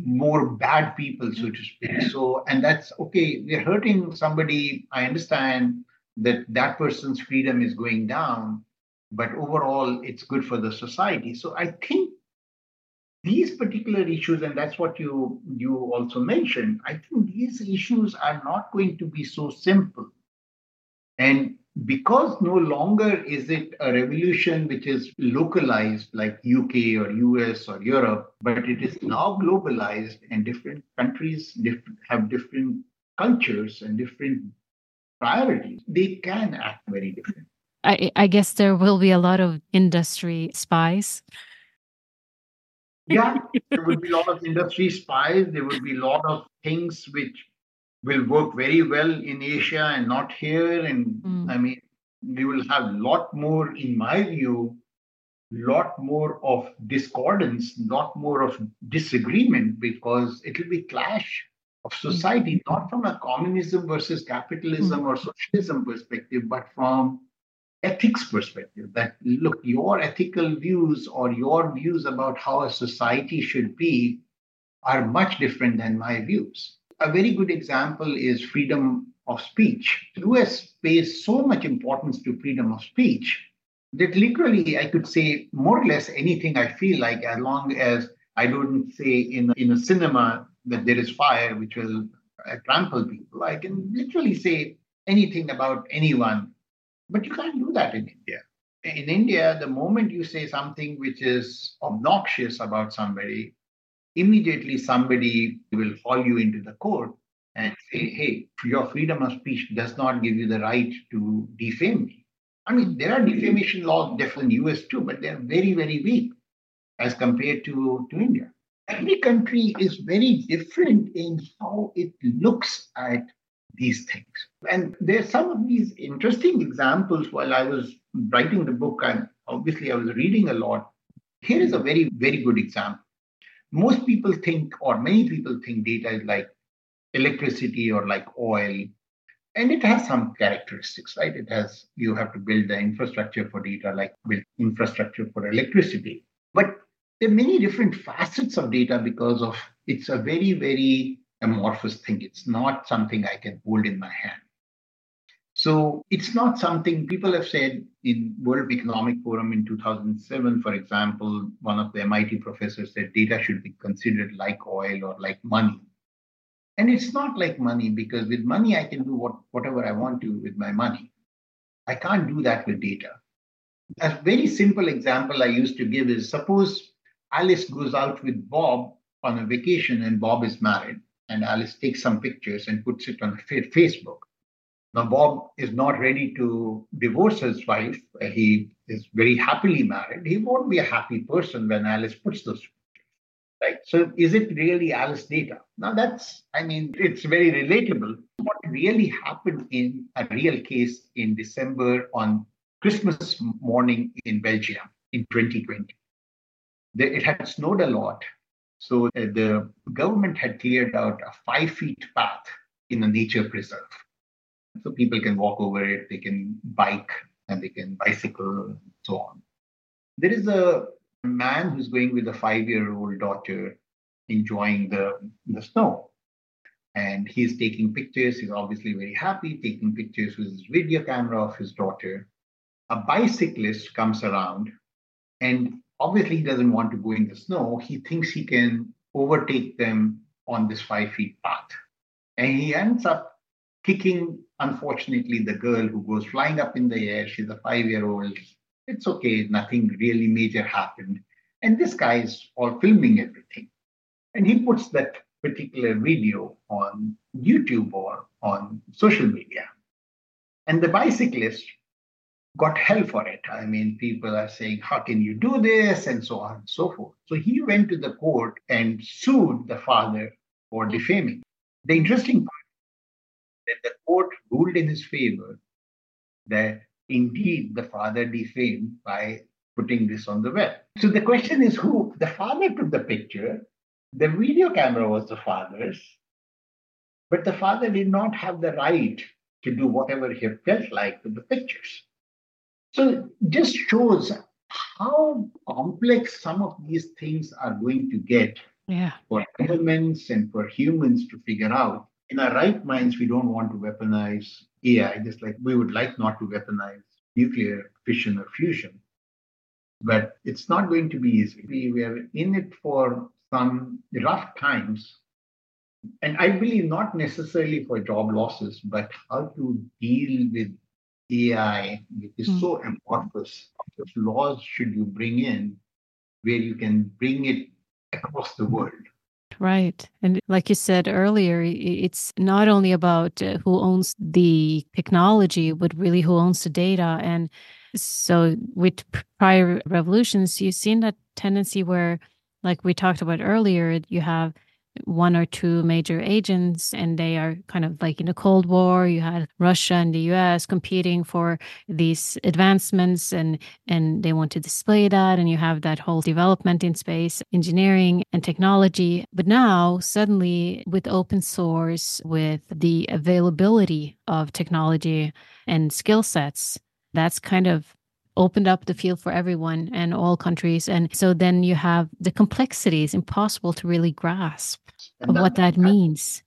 bad people, so to speak. So, and that's okay. We're hurting somebody. I understand that person's freedom is going down, but overall, it's good for the society. So I think these particular issues, and that's what you also mentioned, I think these issues are not going to be so simple. And because no longer is it a revolution which is localized like UK or US or Europe, but it is now globalized and different countries have different cultures and different priorities, they can act very different. I guess there will be a lot of industry spies. Yeah, there would be a lot of industry spies. There would be a lot of things which will work very well in Asia and not here. And I mean, we will have a lot more, in my view, lot more of discordance, lot more of disagreement, because it will be clash of society, not from a communism versus capitalism or socialism perspective, but from ethics perspective. That look, your ethical views or your views about how a society should be are much different than my views. A very good example is freedom of speech. The US pays so much importance to freedom of speech that literally I could say more or less anything I feel like, as long as I don't say in a cinema that there is fire which will trample people. I can literally say anything about anyone, but you can't do that in India. In India, the moment you say something which is obnoxious about somebody, immediately somebody will haul you into the court and say, hey, your freedom of speech does not give you the right to defame me. I mean, there are defamation laws definitely in the US too, but they're very, very weak as compared to India. Every country is very different in how it looks at these things. And there's some of these interesting examples while I was writing the book, and obviously I was reading a lot. Here is a very, very good example. Most people think, or many people think, data is like electricity or like oil. And it has some characteristics, right? You have to build the infrastructure for data, like build infrastructure for electricity. But there are many different facets of data because of it's a very, very amorphous thing. It's not something I can hold in my hand. So it's not something people have said in World Economic Forum in 2007, for example, one of the MIT professors said data should be considered like oil or like money. And it's not like money, because with money, I can do whatever I want to with my money. I can't do that with data. A very simple example I used to give is, suppose Alice goes out with Bob on a vacation and Bob is married, and Alice takes some pictures and puts it on Facebook. Now, Bob is not ready to divorce his wife. He is very happily married. He won't be a happy person when Alice puts those pictures, right? So is it really Alice data? Now, it's very relatable. What really happened in a real case in December on Christmas morning in Belgium in 2020. It had snowed a lot. So the government had cleared out a 5 feet path in a nature preserve. So people can walk over it, they can bike, and they can bicycle, and so on. There is a man who's going with a 5-year-old daughter enjoying the snow. And he's taking pictures. He's obviously very happy, taking pictures with his video camera of his daughter. A bicyclist comes around, and obviously he doesn't want to go in the snow. He thinks he can overtake them on this 5 feet path. And he ends up kicking, unfortunately, the girl, who goes flying up in the air. She's a 5-year-old. It's okay. Nothing really major happened. And this guy is all filming everything. And he puts that particular video on YouTube or on social media. And the bicyclist got hell for it. I mean, people are saying, how can you do this? And so on and so forth. So he went to the court and sued the father for defaming. The interesting part is that the court ruled in his favor that indeed the father defamed by putting this on the web. So the question is who? The father took the picture. The video camera was the father's, but the father did not have the right to do whatever he felt like with the pictures. So it just shows how complex some of these things are going to get for governments and for humans to figure out. In our right minds, we don't want to weaponize AI, just like we would like not to weaponize nuclear fission or fusion. But it's not going to be easy. We are in it for some rough times. And I believe not necessarily for job losses, but how to deal with AI, which is so amorphous. What laws should you bring in where you can bring it across the world? Right. And like you said earlier, it's not only about who owns the technology, but really who owns the data. And so with prior revolutions, you've seen that tendency where, like we talked about earlier, you have one or two major agents, and they are kind of like in the Cold War. You had Russia and the US competing for these advancements, and they want to display that. And you have that whole development in space engineering and technology. But now, suddenly, with open source, with the availability of technology and skill sets, that's kind of opened up the field for everyone and all countries. And so then you have the complexities impossible to really grasp of what that means.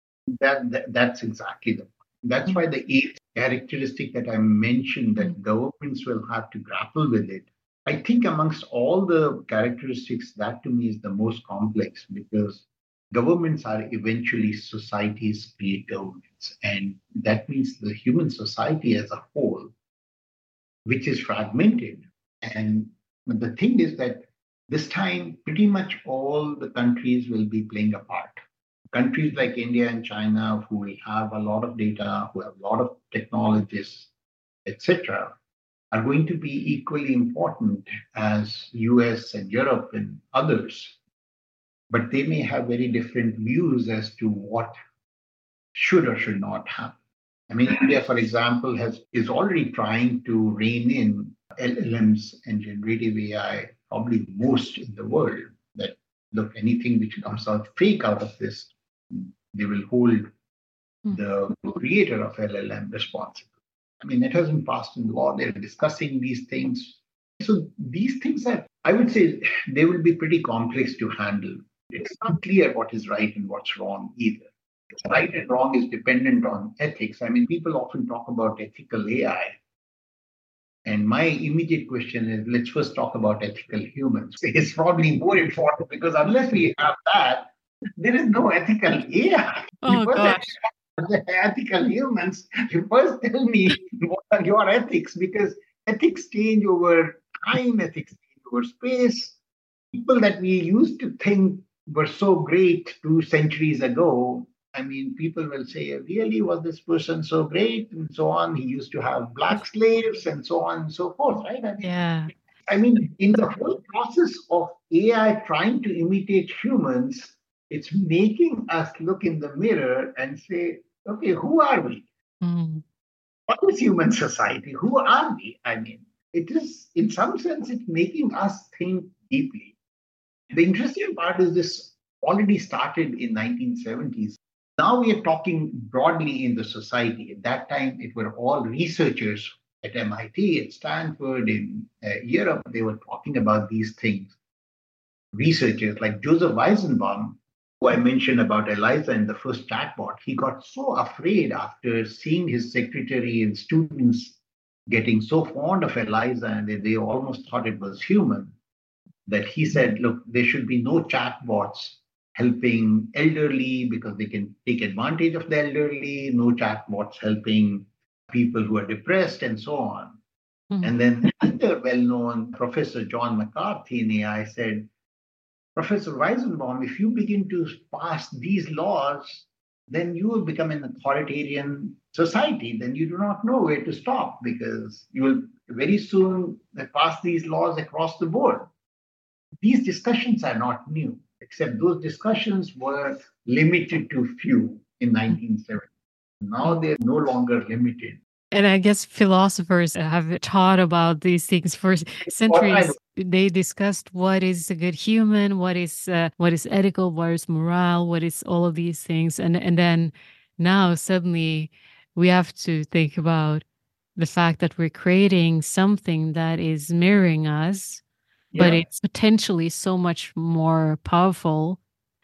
That's exactly the point. That's why the eighth characteristic that I mentioned, that governments will have to grapple with it. I think amongst all the characteristics, that to me is the most complex, because governments are eventually societies create governments. And that means the human society as a whole, which is fragmented. And the thing is that this time, pretty much all the countries will be playing a part. Countries like India and China, who will have a lot of data, who have a lot of technologists, etc., are going to be equally important as US and Europe and others. But they may have very different views as to what should or should not happen. I mean, India, for example, is already trying to rein in LLMs and generative AI, probably most in the world. That look, anything which comes out fake out of this, they will hold the creator of LLM responsible. I mean, it hasn't passed in law. They're discussing these things. So these things are, I would say, they will be pretty complex to handle. It's not clear what is right and what's wrong either. Right and wrong is dependent on ethics. I mean, people often talk about ethical AI. And my immediate question is, let's first talk about ethical humans. It's probably more important, because unless we have that, there is no ethical AI. Oh, gosh. The ethical humans, you first tell me what are your ethics, because ethics change over time, ethics change over space. People that we used to think were so great 2 centuries ago, I mean, people will say, really, was this person so great? And so on. He used to have black slaves and so on and so forth, right? I mean, in the whole process of AI trying to imitate humans, it's making us look in the mirror and say, okay, who are we? What is human society? Who are we? I mean, it is, in some sense, it's making us think deeply. The interesting part is this already started in 1970s. Now we are talking broadly in the society. At that time, it were all researchers at MIT, at Stanford, in Europe. They were talking about these things. Researchers like Joseph Weizenbaum, who I mentioned about Eliza in the first chatbot, he got so afraid after seeing his secretary and students getting so fond of Eliza, and they almost thought it was human, that he said, look, there should be no chatbots helping elderly because they can take advantage of the elderly, no chatbots helping people who are depressed, and so on. And then another well-known Professor John McCarthy in AI said, Professor Weizenbaum, if you begin to pass these laws, then you will become an authoritarian society. Then you do not know where to stop, because you will very soon pass these laws across the board. These discussions are not new, except those discussions were limited to few in 1970. Now they're no longer limited. And I guess philosophers have taught about these things for centuries. They discussed what is a good human, what is ethical, what is moral, what is all of these things. And then now suddenly we have to think about the fact that we're creating something that is mirroring us, but it's potentially so much more powerful.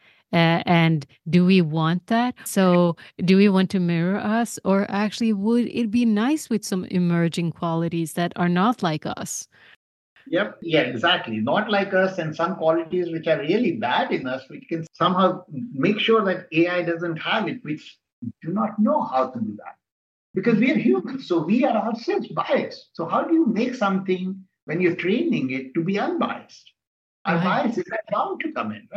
And do we want that? So do we want to mirror us, or actually would it be nice with some emerging qualities that are not like us? Yep. Yeah, exactly. Not like us, and some qualities which are really bad in us, which can somehow make sure that AI doesn't have it, which do not know how to do that. Because we are humans, so we are ourselves biased. So how do you make something when you're training it to be unbiased? Our bias is bound to come in, right?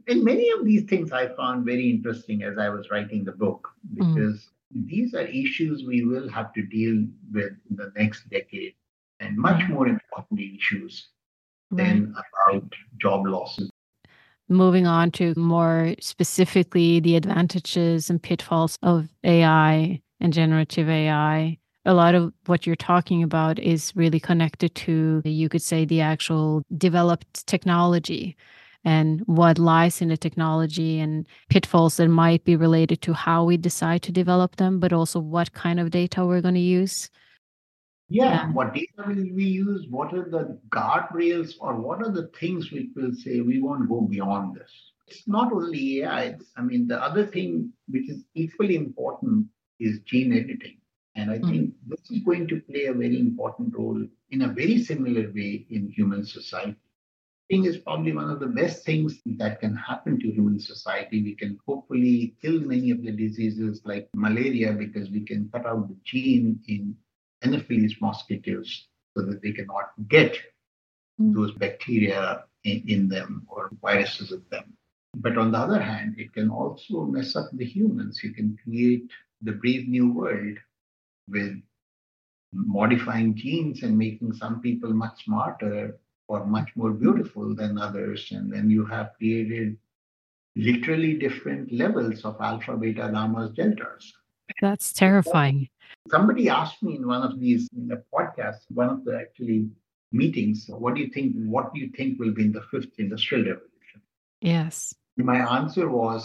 And many of these things I found very interesting as I was writing the book, because these are issues we will have to deal with in the next decade, and much more important issues than about job losses. Moving on to more specifically the advantages and pitfalls of AI and generative AI. A lot of what you're talking about is really connected to, you could say, the actual developed technology and what lies in the technology and pitfalls that might be related to how we decide to develop them, but also what kind of data we're going to use. Yeah, what data will we use? What are the guardrails, or what are the things which will say we won't go beyond this? It's not only AI. The other thing which is equally important is gene editing. And I think this is going to play a very important role in a very similar way in human society. I think is probably one of the best things that can happen to human society. We can hopefully kill many of the diseases like malaria because we can cut out the gene in Anopheles mosquitoes so that they cannot get those bacteria in them or viruses in them. But on the other hand, it can also mess up the humans. You can create the brave new world with modifying genes and making some people much smarter or much more beautiful than others. And then you have created literally different levels of alpha, beta, gammas, deltas. That's terrifying. Somebody asked me in one of these podcasts, one of the actually meetings, what do you think will be in the fifth industrial revolution? Yes. My answer was,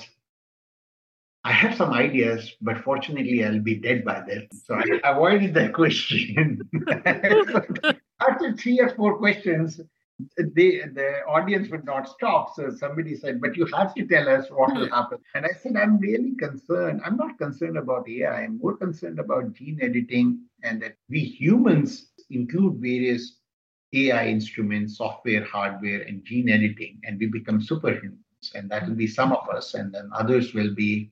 I have some ideas, but fortunately I'll be dead by then. So I avoided that question. After 3 or 4 questions, the audience would not stop. So somebody said, but you have to tell us what will happen. And I said, I'm really concerned. I'm not concerned about AI. I'm more concerned about gene editing, and that we humans include various AI instruments, software, hardware, and gene editing, and we become superhumans. And that will be some of us, and then others will be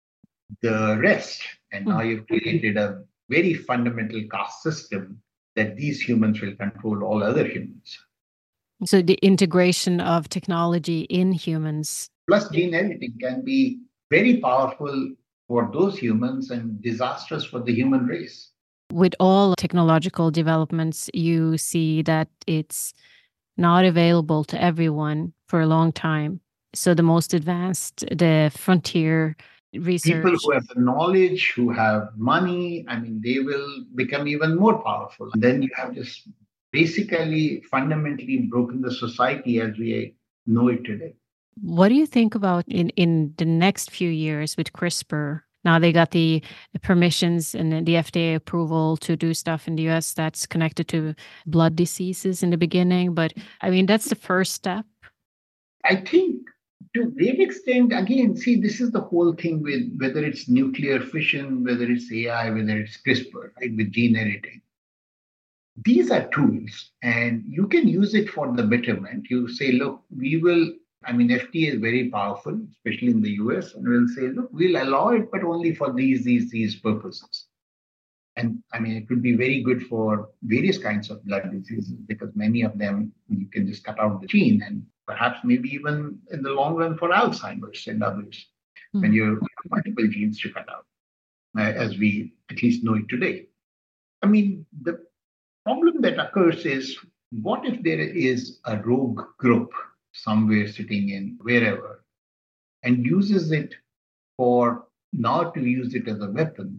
the rest. And now you've created a very fundamental caste system that these humans will control all other humans. So the integration of technology in humans. Plus, gene editing can be very powerful for those humans and disastrous for the human race. With all technological developments, you see that it's not available to everyone for a long time. So the most advanced, the frontier research. People who have the knowledge, who have money, they will become even more powerful. And then you have just basically fundamentally broken the society as we know it today. What do you think about in the next few years with CRISPR? Now they got the permissions and the FDA approval to do stuff in the US that's connected to blood diseases in the beginning. But that's the first step. I think to a great extent, again, see, this is the whole thing with whether it's nuclear fission, whether it's AI, whether it's CRISPR, right, with gene editing. These are tools, and you can use it for the betterment. You say, look, we will, FDA is very powerful, especially in the US, and we'll say, look, we'll allow it, but only for these purposes. And it could be very good for various kinds of blood diseases, because many of them, you can just cut out the gene, and perhaps maybe even in the long run for Alzheimer's and others, when you have multiple genes to cut out, as we at least know it today. The problem that occurs is, what if there is a rogue group somewhere sitting in wherever and uses it to use it as a weapon?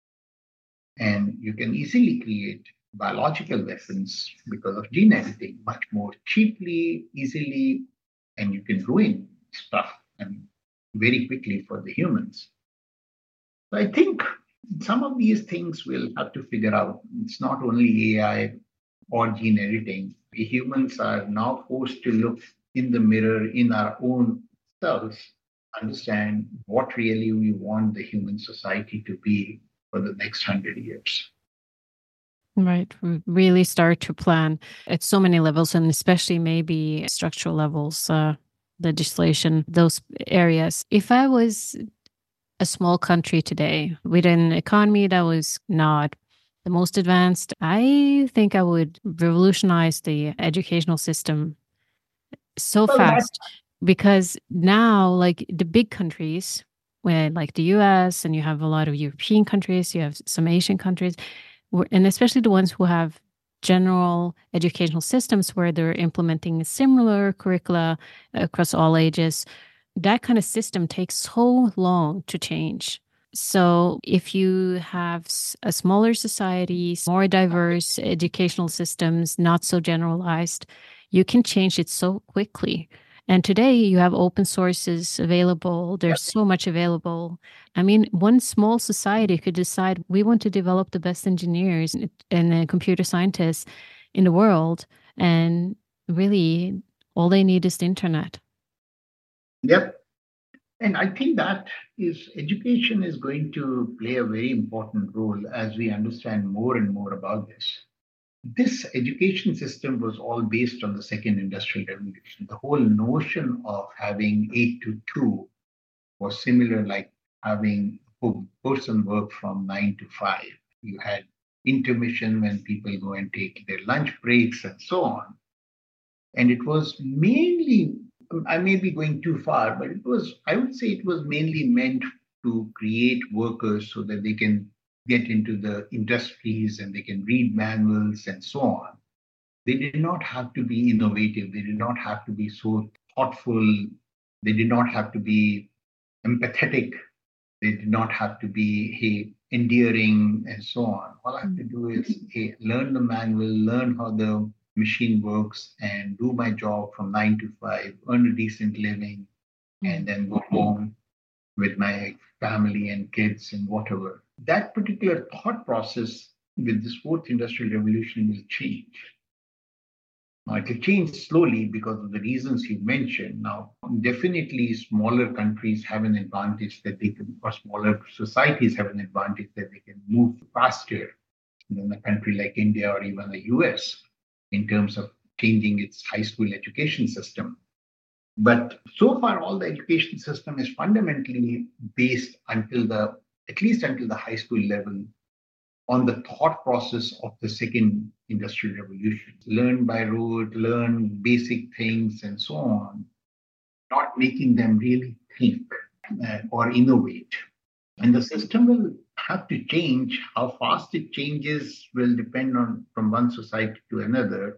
And you can easily create biological weapons because of gene editing much more cheaply, easily, and you can ruin stuff very quickly for the humans. So I think some of these things we'll have to figure out. It's not only AI or gene editing. We humans are now forced to look in the mirror in our own selves, understand what really we want the human society to be for the next 100 years. Right. Really start to plan at so many levels, and especially maybe structural levels, legislation, those areas. If I was a small country today with an economy that was not the most advanced, I think I would revolutionize the educational system so fast. Because now, like the big countries, where like the US, and you have a lot of European countries, you have some Asian countries, and especially the ones who have general educational systems where they're implementing similar curricula across all ages, that kind of system takes so long to change. So if you have a smaller society, more diverse educational systems, not so generalized, you can change it so quickly. And today you have open sources available. There's so much available. I mean, one small society could decide we want to develop the best engineers and computer scientists in the world. And really, all they need is the internet. Yep. And I think that is education is going to play a very important role as we understand more and more about this. This education system was all based on the second industrial revolution. The whole notion of having 8 to 2 was similar, like having a person work from 9 to 5. You had intermission when people go and take their lunch breaks and so on. And it was mainly, I may be going too far, but I would say it was mainly meant to create workers so that they can get into the industries and they can read manuals and so on. They did not have to be innovative. They did not have to be so thoughtful. They did not have to be empathetic. They did not have to be endearing and so on. All I have to do is learn the manual, learn how the machine works, and do my job from 9 to 5, earn a decent living, and then go home with my family and kids and whatever. That particular thought process with this fourth industrial revolution will change. Now, it will change slowly because of the reasons you mentioned. Now, definitely smaller countries have an advantage that they can, or smaller societies have an advantage that they can move faster than a country like India or even the US in terms of changing its high school education system. But so far, all the education system is fundamentally based at least until the high school level, on the thought process of the second industrial revolution. Learn by rote, learn basic things and so on, not making them really think or innovate. And the system will have to change. How fast it changes will depend on from one society to another.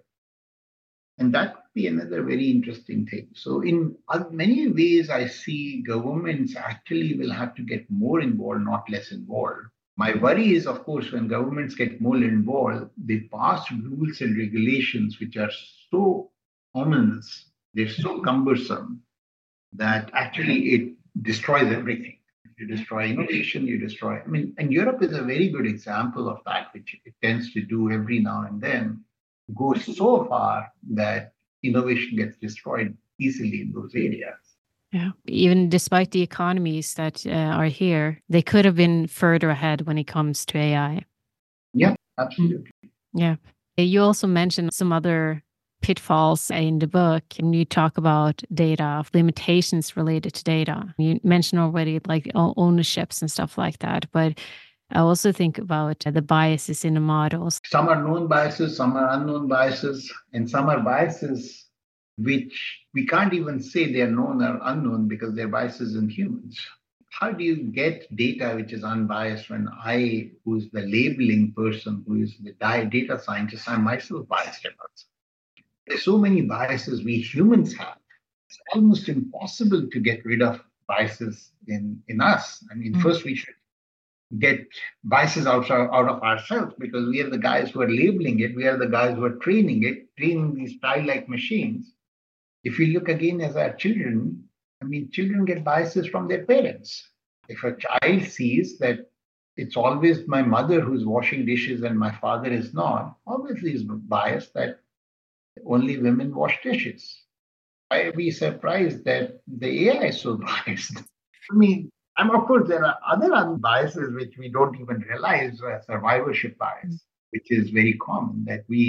And that could be another very interesting thing. So in many ways, I see governments actually will have to get more involved, not less involved. My worry is, of course, when governments get more involved, they pass rules and regulations which are so ominous, they're so cumbersome that actually it destroys everything. You destroy innovation, and Europe is a very good example of that, which it tends to do every now and then, goes so far that innovation gets destroyed easily in those areas. Yeah, even despite the economies that are here, they could have been further ahead when it comes to AI. Yeah, absolutely. Yeah. You also mentioned some other pitfalls in the book, and you talk about data, limitations related to data. You mentioned already like ownerships and stuff like that, but I also think about the biases in the models. Some are known biases, some are unknown biases, and some are biases which we can't even say they're known or unknown because they're biases in humans. How do you get data which is unbiased when I, who's the labeling person, who is the data scientist, I'm myself biased about it? There's so many biases we humans have. It's almost impossible to get rid of biases in us. I mean, first we should get biases out of ourselves because we are the guys who are labeling it. We are the guys who are training these childlike machines. If we look again as our children, I mean, children get biases from their parents. If a child sees that it's always my mother who's washing dishes and my father is not, obviously is biased that only women wash dishes. Why are we surprised that the AI is so biased? I mean, and of course, there are other biases which we don't even realize, survivorship bias, which is very common.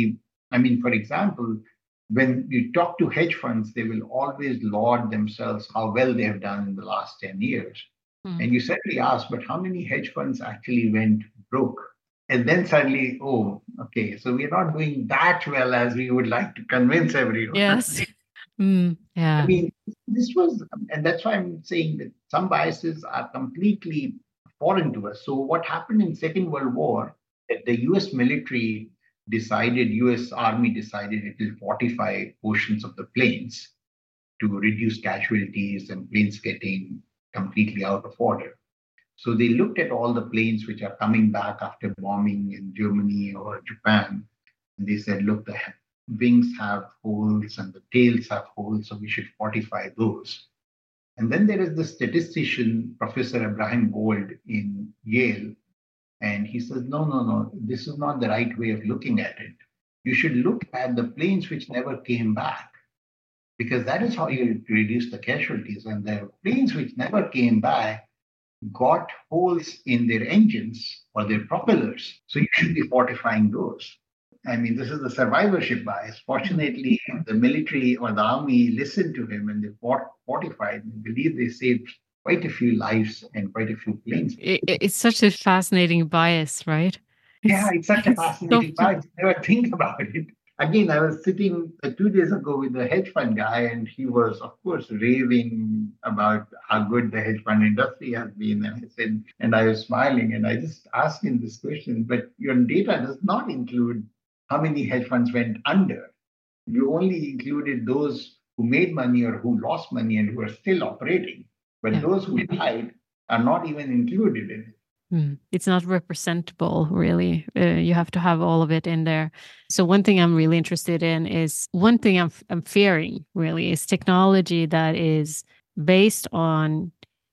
For example, when you talk to hedge funds, they will always laud themselves how well they have done in the last 10 years. And you certainly ask, but how many hedge funds actually went broke? And then suddenly, oh, okay, so we're not doing that well as we would like to convince everyone. Yes. I Yeah. mean, this was, and that's why I'm saying that some biases are completely foreign to us. So, what happened in Second World War, that the U.S. military decided, U.S. Army decided it will fortify portions of the plains to reduce casualties and planes getting completely out of order. So they looked at all the planes which are coming back after bombing in Germany or Japan. And they said, look, the wings have holes and the tails have holes, so we should fortify those. And then there is the statistician, Professor Abraham Gold in Yale, and he says, no, no, no, this is not the right way of looking at it. You should look at the planes which never came back, because that is how you reduce the casualties. And the planes which never came back got holes in their engines or their propellers. So you should be fortifying those. I mean, this is the survivorship bias. Fortunately, the military or the army listened to him and they fortified. I believe they saved quite a few lives and quite a few planes. It's such a fascinating bias, right? Yeah, it's such a It's so fascinating bias. Never think about it. Again, I was sitting 2 days ago with a hedge fund guy, and he was, of course, raving about how good the hedge fund industry has been. And I said, and I was smiling, and I just asked him this question, but your data does not include how many hedge funds went under. You only included those who made money or who lost money and who are still operating. But Yeah. those who died are not even included in it. It's not representable, really. You have to have all of it in there. So one thing I'm really interested in is one thing I'm fearing really is technology that is based on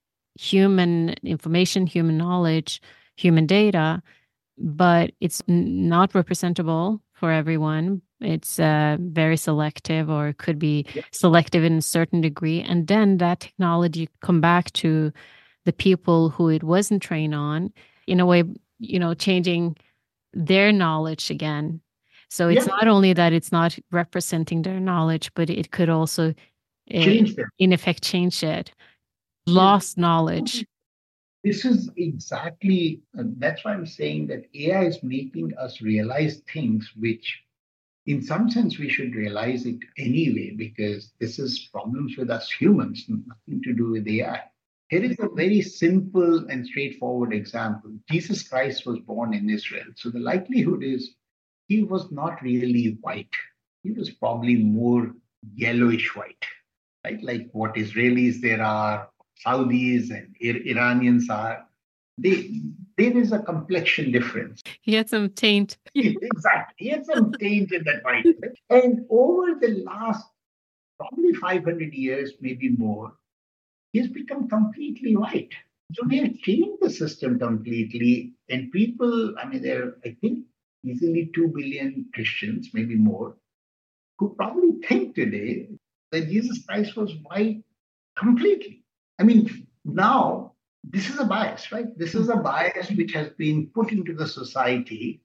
human information, human knowledge, human data, but it's not representable for everyone. It's very selective, or could be selective in a certain degree. And then that technology come back to the people who it wasn't trained on, in a way, changing their knowledge again. So it's Yeah, not only that it's not representing their knowledge, but it could also, change them. in effect, change it. Yeah. Lost knowledge. This is exactly, that's why I'm saying that AI is making us realize things which, in some sense, we should realize it anyway, because this is problems with us humans, nothing to do with AI. Here is a very simple and straightforward example. Jesus Christ was born in Israel. So the likelihood is he was not really white. He was probably more yellowish white, right? Like what Israelis there are, Saudis and Iranians are. They, there is a complexion difference. He had some taint. Exactly. He had some taint in that white. And over the last probably 500 years, maybe more, he's become completely white. So we have changed the system completely. And people, I mean, there are, I think, easily 2 billion Christians, maybe more, who probably think today that Jesus Christ was white completely. I mean, now this is a bias, right? This is a bias which has been put into the society.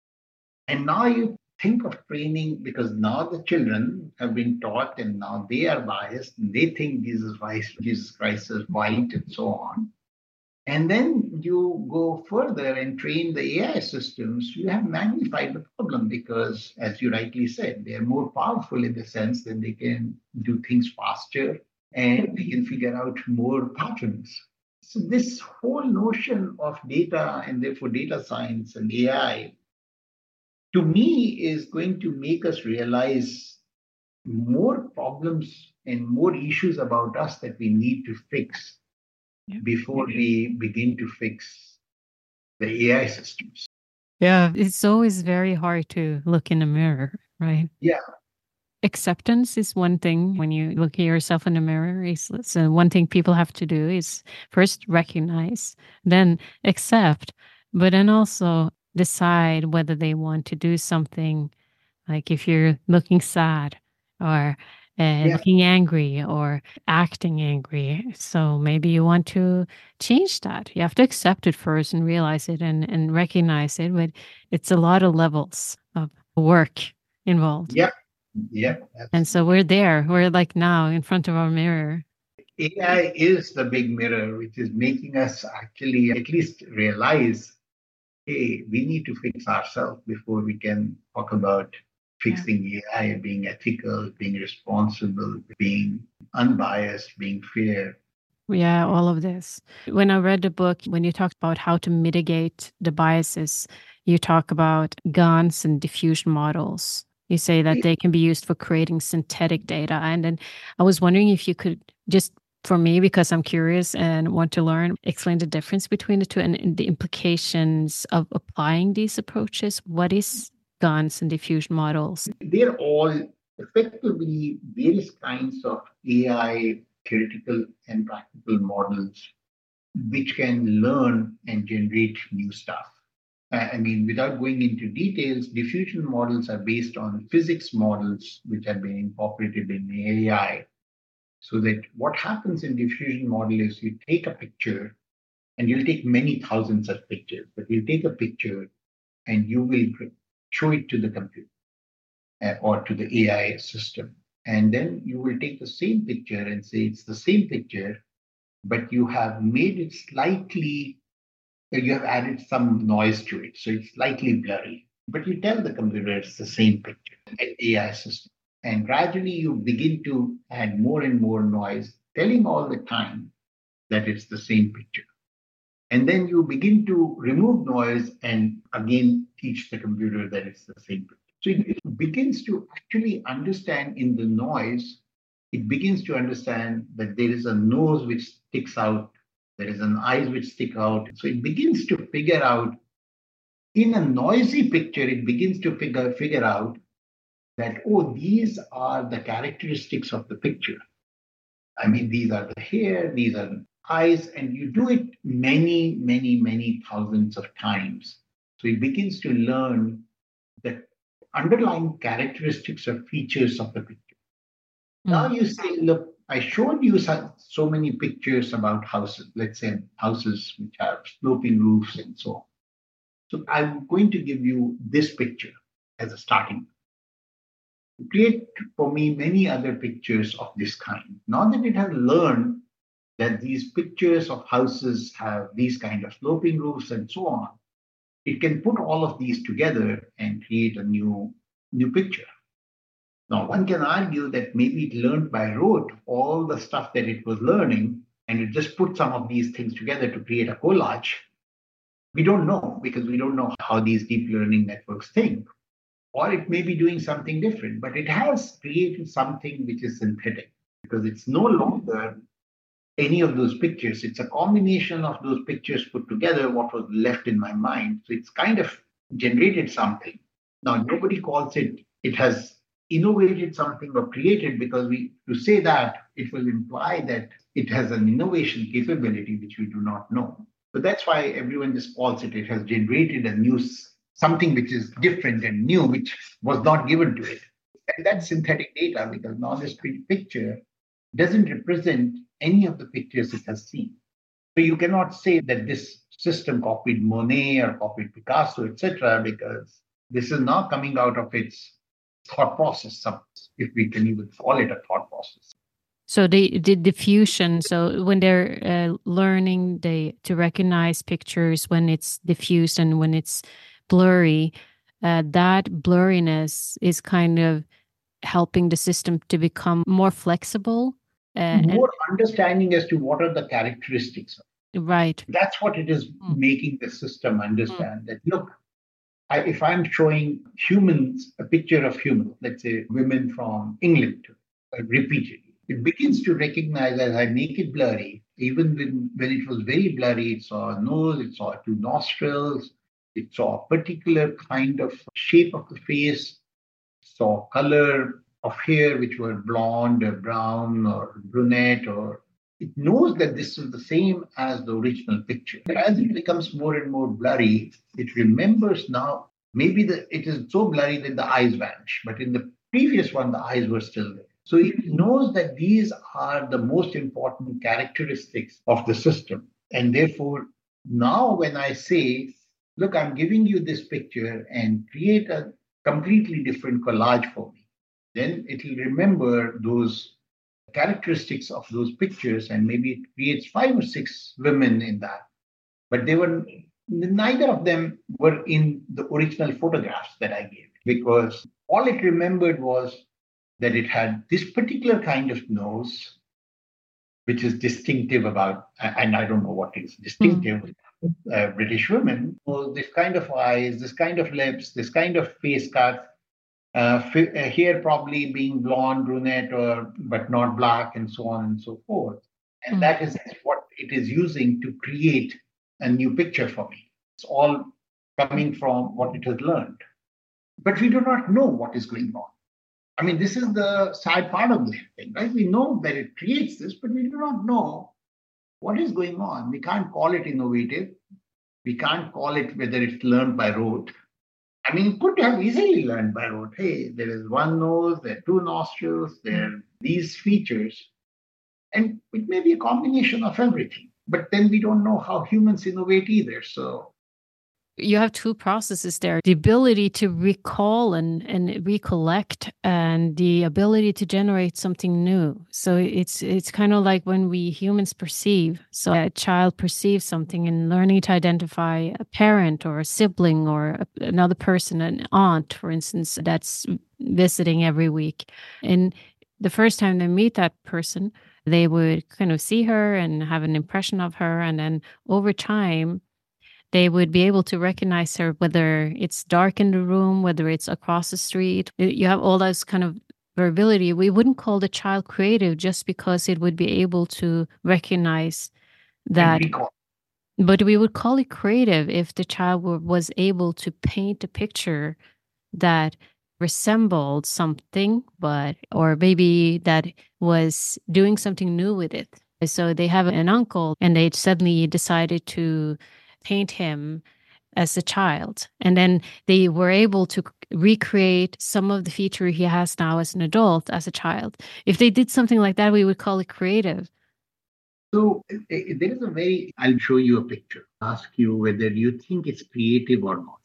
And now you think of training, because now the children have been taught and now they are biased and they think Jesus Christ is white and so on. And then you go further and train the AI systems, you have magnified the problem because, as you rightly said, they are more powerful in the sense that they can do things faster and they can figure out more patterns. So, this whole notion of data and therefore data science and AI, to me, is going to make us realize more problems and more issues about us that we need to fix before we begin to fix the AI systems. Yeah, it's always very hard to look in a mirror, right? Yeah. Acceptance is one thing. When you look at yourself in the mirror, so one thing people have to do is first recognize, then accept, but then also decide whether they want to do something. Like if you're looking sad or looking angry or acting angry. So maybe you want to change that. You have to accept it first and realize it and recognize it. But it's a lot of levels of work involved. Yep. Yep. And so we're there. We're like now in front of our mirror. AI is the big mirror, which is making us actually at least realize, hey, we need to fix ourselves before we can talk about fixing AI, being ethical, being responsible, being unbiased, being fair. Yeah, all of this. When I read the book, when you talked about how to mitigate the biases, you talk about GANs and diffusion models. You say that they can be used for creating synthetic data. And then I was wondering if you could just, for me, because I'm curious and want to learn, explain the difference between the two and the implications of applying these approaches. What is GANs and diffusion models? They're all effectively various kinds of AI theoretical and practical models which can learn and generate new stuff. I mean, without going into details, diffusion models are based on physics models which have been incorporated in AI. So that what happens in diffusion model is you take a picture and you'll take many thousands of pictures, but you'll take a picture and you will show it to the computer or to the AI system. And then you will take the same picture and say it's the same picture, but you have made it slightly, you have added some noise to it. So it's slightly blurry. But you tell the computer it's the same picture, an AI system. And gradually you begin to add more and more noise, telling all the time that it's the same picture. And then you begin to remove noise and again teach the computer that it's the same picture. So it begins to actually understand in the noise, it begins to understand that there is a nose which sticks out, there is an eyes which stick out. So it begins to figure out, in a noisy picture, it begins to figure out that, oh, these are the characteristics of the picture. I mean, these are the hair, these are the eyes, and you do it many, many, many thousands of times. So it begins to learn the underlying characteristics or features of the picture. Now you say, look, I showed you so many pictures about houses, let's say houses which have sloping roofs and so on. So I'm going to give you this picture as a starting. Create for me many other pictures of this kind. Now that it has learned that these pictures of houses have these kind of sloping roofs and so on, it can put all of these together and create a new picture. Now, one can argue that maybe it learned by rote all the stuff that it was learning, and it just put some of these things together to create a collage. We don't know, because we don't know how these deep learning networks think. Or it may be doing something different, but it has created something which is synthetic, because it's no longer any of those pictures. It's a combination of those pictures put together, what was left in my mind. So it's kind of generated something. Now, nobody calls it has innovated something or created, because to say that, it will imply that it has an innovation capability which we do not know. So that's why everyone just calls it has generated a new something which is different and new, which was not given to it. And that's synthetic data, because now this picture doesn't represent any of the pictures it has seen. So you cannot say that this system copied Monet or copied Picasso, etc., because this is now coming out of its thought process, if we can even call it a thought process. So the diffusion, so when they're learning to recognize pictures when it's diffused and when it's blurry, that blurriness is kind of helping the system to become more flexible. More understanding as to what are the characteristics. Right. That's what it is making the system understand that, look, if I'm showing humans, a picture of humans, let's say women from England, repeatedly, it begins to recognize as I make it blurry, even when it was very blurry, it saw a nose, it saw two nostrils, it saw a particular kind of shape of the face, saw color of hair, which were blonde or brown or brunette, or it knows that this is the same as the original picture. As it becomes more and more blurry, it remembers now, maybe it is so blurry that the eyes vanish, but in the previous one, the eyes were still there. So it knows that these are the most important characteristics of the system. And therefore, now when I say, look, I'm giving you this picture and create a completely different collage for me, then it will remember those characteristics of those pictures, and maybe it creates 5 or 6 women in that. But they were neither of them were in the original photographs that I gave, because all it remembered was that it had this particular kind of nose, which is distinctive about, and I don't know what is distinctive, British women. So this kind of eyes, this kind of lips, this kind of face cut, hair probably being blonde, brunette, or but not black, and so on and so forth. And that is what it is using to create a new picture for me. It's all coming from what it has learned. But we do not know what is going on. I mean, this is the sad part of the thing, right? We know that it creates this, but we do not know what is going on. We can't call it innovative. We can't call it whether it's learned by rote. I mean, it could have easily learned by rote. Hey, there is one nose, there are two nostrils, there are these features. And it may be a combination of everything. But then we don't know how humans innovate either. So you have two processes there: the ability to recall and recollect, and the ability to generate something new. So it's kind of like when we humans perceive. So a child perceives something and learning to identify a parent or a sibling or another person, an aunt, for instance, that's visiting every week. And the first time they meet that person, they would kind of see her and have an impression of her. And then over time, they would be able to recognize her, whether it's dark in the room, whether it's across the street. You have all those kind of variability. We wouldn't call the child creative just because it would be able to recognize that. But we would call it creative if the child was able to paint a picture that resembled something, or maybe that was doing something new with it. So they have an uncle and they suddenly decided to paint him as a child. And then they were able to recreate some of the feature he has now as an adult, as a child. If they did something like that, we would call it creative. So there is I'll show you a picture, ask you whether you think it's creative or not.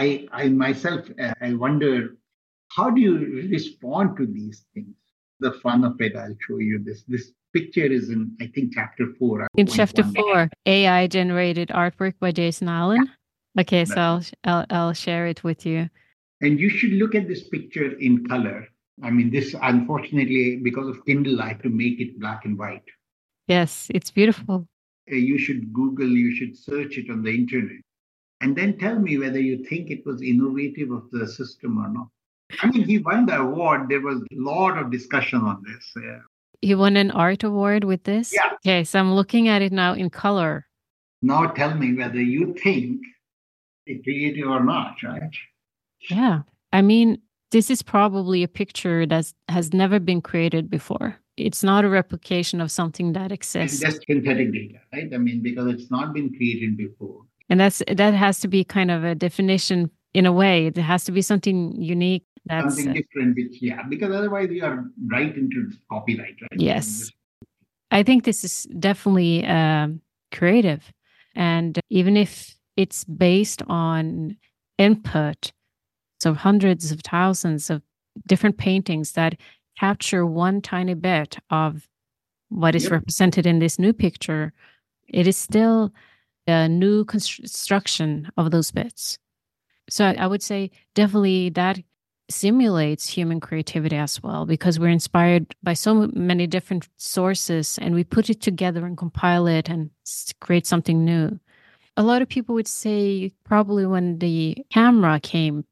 I myself, I wonder, how do you respond to these things? The fun of it, I'll show you this. This picture is in, I think, chapter 4. In chapter 4, AI generated artwork by Jason Allen. Yeah. Okay, so I'll share it with you. And you should look at this picture in color. I mean, this, unfortunately, because of Kindle, I have to make it black and white. Yes, it's beautiful. You should Google, you should search it on the internet, and then tell me whether you think it was innovative of the system or not. I mean, he won the award. There was a lot of discussion on this. Yeah. He won an art award with this? Yeah. Okay, so I'm looking at it now in color. Now tell me whether you think it's creative or not, right? Yeah. I mean, this is probably a picture that has never been created before. It's not a replication of something that exists. It's just synthetic data, right? I mean, because it's not been created before. And that has to be kind of a definition in a way. It has to be something unique. That's something different, because otherwise you are right into copyright, right? Yes. I think this is definitely creative. And even if it's based on input, so hundreds of thousands of different paintings that capture one tiny bit of what is represented in this new picture, it is still a new construction of those bits. So I would say definitely that simulates human creativity as well, because we're inspired by so many different sources and we put it together and compile it and create something new. A lot of people would say probably when the camera came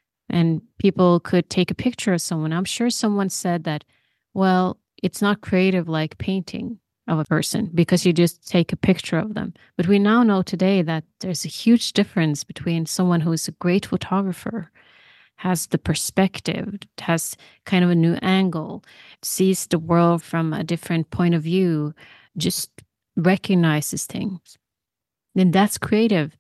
and people could take a picture of someone, I'm sure someone said that, well, it's not creative like painting of a person because you just take a picture of them. But we now know today that there's a huge difference between someone who is a great photographer, has the perspective, has kind of a new angle, sees the world from a different point of view, just recognizes things. Then that's creative.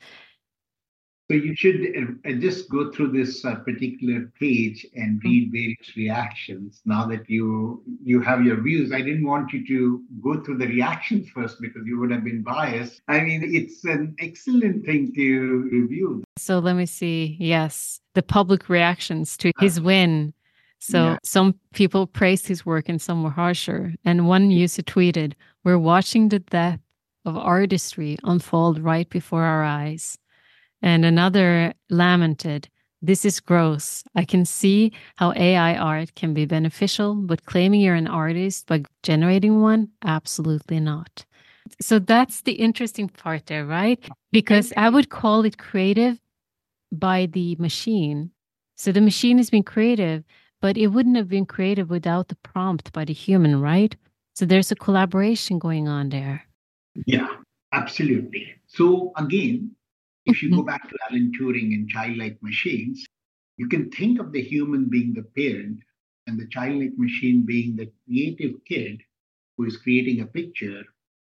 So you should just go through this particular page and read various reactions. Now that you have your views, I didn't want you to go through the reactions first because you would have been biased. I mean, it's an excellent thing to review. So let me see. Yes, the public reactions to his win. So some people praised his work and some were harsher. And one user tweeted, "We're watching the death of artistry unfold right before our eyes." And another lamented, "This is gross. I can see how AI art can be beneficial, but claiming you're an artist by generating one, absolutely not." So that's the interesting part there, right? Because I would call it creative by the machine. So the machine has been creative, but it wouldn't have been creative without the prompt by the human, right? So there's a collaboration going on there. Yeah, absolutely. So again, if you go back to Alan Turing and childlike machines, you can think of the human being the parent and the childlike machine being the creative kid who is creating a picture,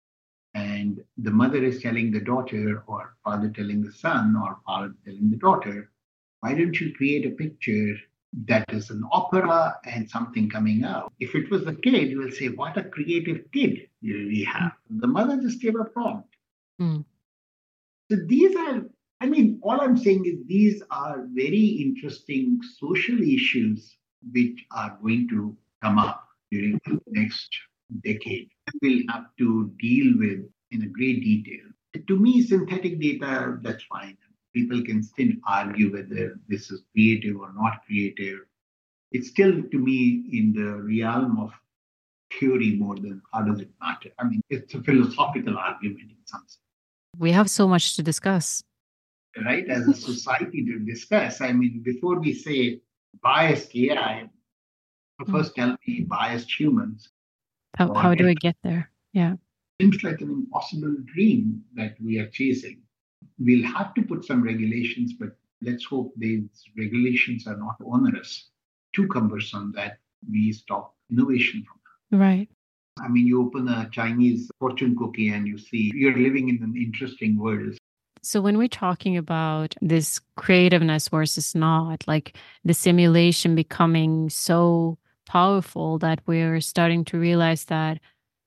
and the mother is telling the daughter, or father telling the son, or father telling the daughter, why don't you create a picture that is an opera and something coming out? If it was the kid, you will say, what a creative kid we have. The mother just gave a prompt. Mm. So these are, I mean, all I'm saying is these are very interesting social issues which are going to come up during the next decade. We'll have to deal with in a great detail. To me, synthetic data, that's fine. People can still argue whether this is creative or not creative. It's still, to me, in the realm of theory more than how does it matter. I mean, it's a philosophical argument in some sense. We have so much to discuss. Right, as a society to discuss. I mean, before we say biased AI, first tell me biased humans. How do we get there? Yeah. Seems like an impossible dream that we are chasing. We'll have to put some regulations, but let's hope these regulations are not onerous, too cumbersome that we stop innovation from that. Right. I mean, you open a Chinese fortune cookie and you see you're living in an interesting world. So when we're talking about this creativeness versus not, like the simulation becoming so powerful that we're starting to realize that,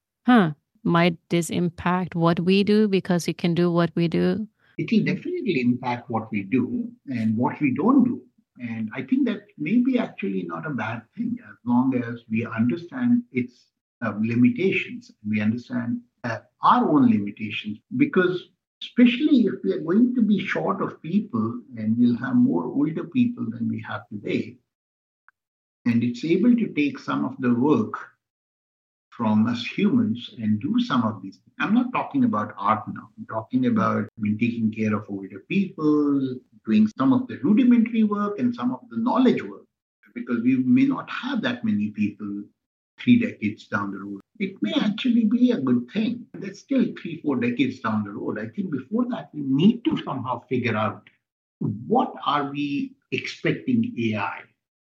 might this impact what we do because it can do what we do? It will definitely impact what we do and what we don't do. And I think that may be actually not a bad thing as long as we understand its limitations. We understand our own limitations, because especially if we are going to be short of people and we'll have more older people than we have today, and it's able to take some of the work from us humans and do some of these things. I'm not talking about art now. I'm talking about taking care of older people, doing some of the rudimentary work and some of the knowledge work, because we may not have that many people 3 decades down the road. It may actually be a good thing. That's still 3-4 decades down the road. I think before that, we need to somehow figure out what are we expecting AI,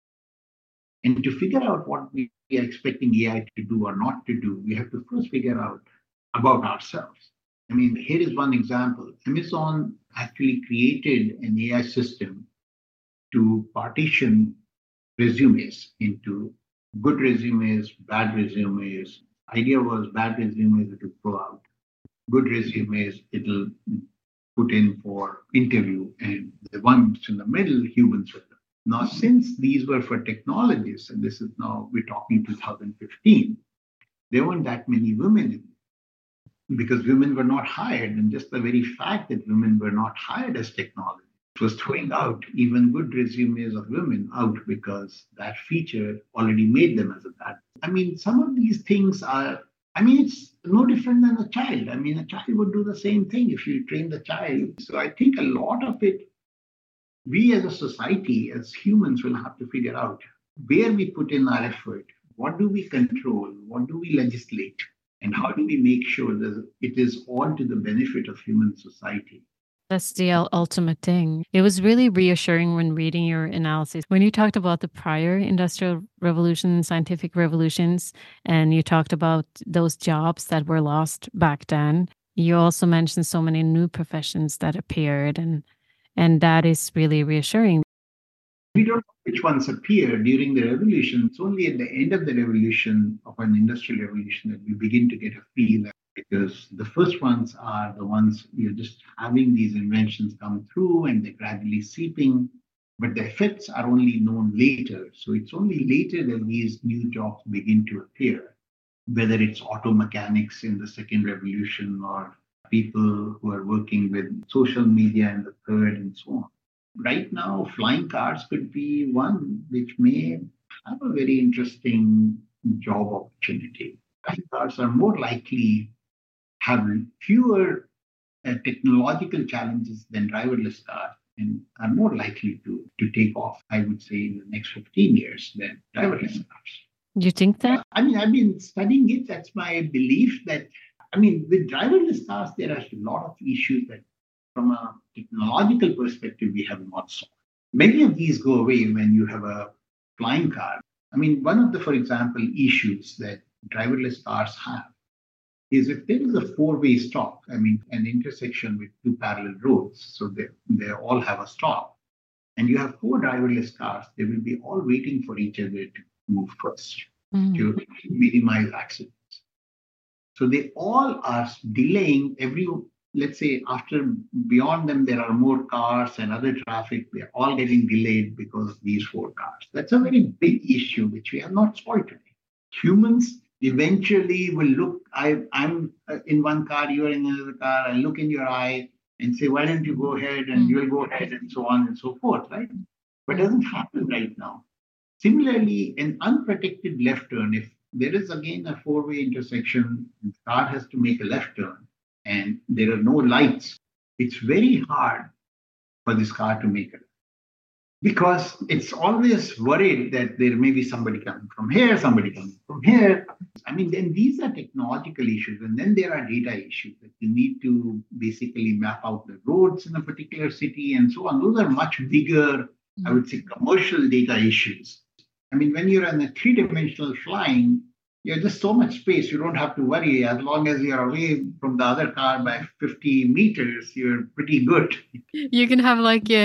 and to figure out what we are expecting AI to do or not to do, we have to first figure out about ourselves. I mean, here is one example. Amazon actually created an AI system to partition resumes into good resumes, bad resumes. Idea was bad resumes, it will throw out. Good resumes, it'll put in for interview. And the ones in the middle, humans will. Now, since these were for technologists, and this is now, we're talking 2015, there weren't that many women because women were not hired. And just the very fact that women were not hired as technologists was throwing out even good resumes of women out, because that feature already made them as a bad. I mean, some of these things are, I mean, it's no different than a child. I mean, a child would do the same thing if you train the child. So I think a lot of it, we as a society, as humans, will have to figure out where we put in our effort, what do we control, what do we legislate, and how do we make sure that it is all to the benefit of human society. That's the ultimate thing. It was really reassuring when reading your analysis. When you talked about the prior industrial revolution, scientific revolutions, and you talked about those jobs that were lost back then, you also mentioned so many new professions that appeared, and that is really reassuring. We don't know which ones appear during the revolution. It's only at the end of the revolution, of an industrial revolution, that we begin to get a feel, because the first ones are the ones you're just having these inventions come through and they're gradually seeping, but the effects are only known later. So it's only later that these new jobs begin to appear, whether it's auto mechanics in the second revolution or people who are working with social media and the third and so on. Right now, flying cars could be one which may have a very interesting job opportunity. Flying cars are more likely have fewer technological challenges than driverless cars and are more likely to take off, I would say, in the next 15 years than driverless cars. You think that? I've been studying it. That's my belief that, with driverless cars, there are a lot of issues that from a technological perspective, we have not solved. Many of these go away when you have a flying car. One of the, for example, issues that driverless cars have is if there is a four-way stop, an intersection with two parallel roads, so they all have a stop, and you have four driverless cars, they will be all waiting for each other to move first to minimize accidents. So they all are delaying let's say after beyond them, there are more cars and other traffic, they're all getting delayed because of these four cars. That's a very big issue, which we have not solved today. Humans eventually will look, I'm in one car, you're in another car, I look in your eye and say, why don't you go ahead, and you'll go ahead, and so on and so forth, right? But it doesn't happen right now. Similarly, an unprotected left turn, if there is again a four-way intersection, the car has to make a left turn, and there are no lights, it's very hard for this car to make it. Because it's always worried that there may be somebody coming from here, somebody coming from here. Then these are technological issues. And then there are data issues that you need to basically map out the roads in a particular city and so on. Those are much bigger, I would say, commercial data issues. When you're in a three-dimensional flying, you're just so much space, you don't have to worry. As long as you're away from the other car by 50 meters, you're pretty good. You can have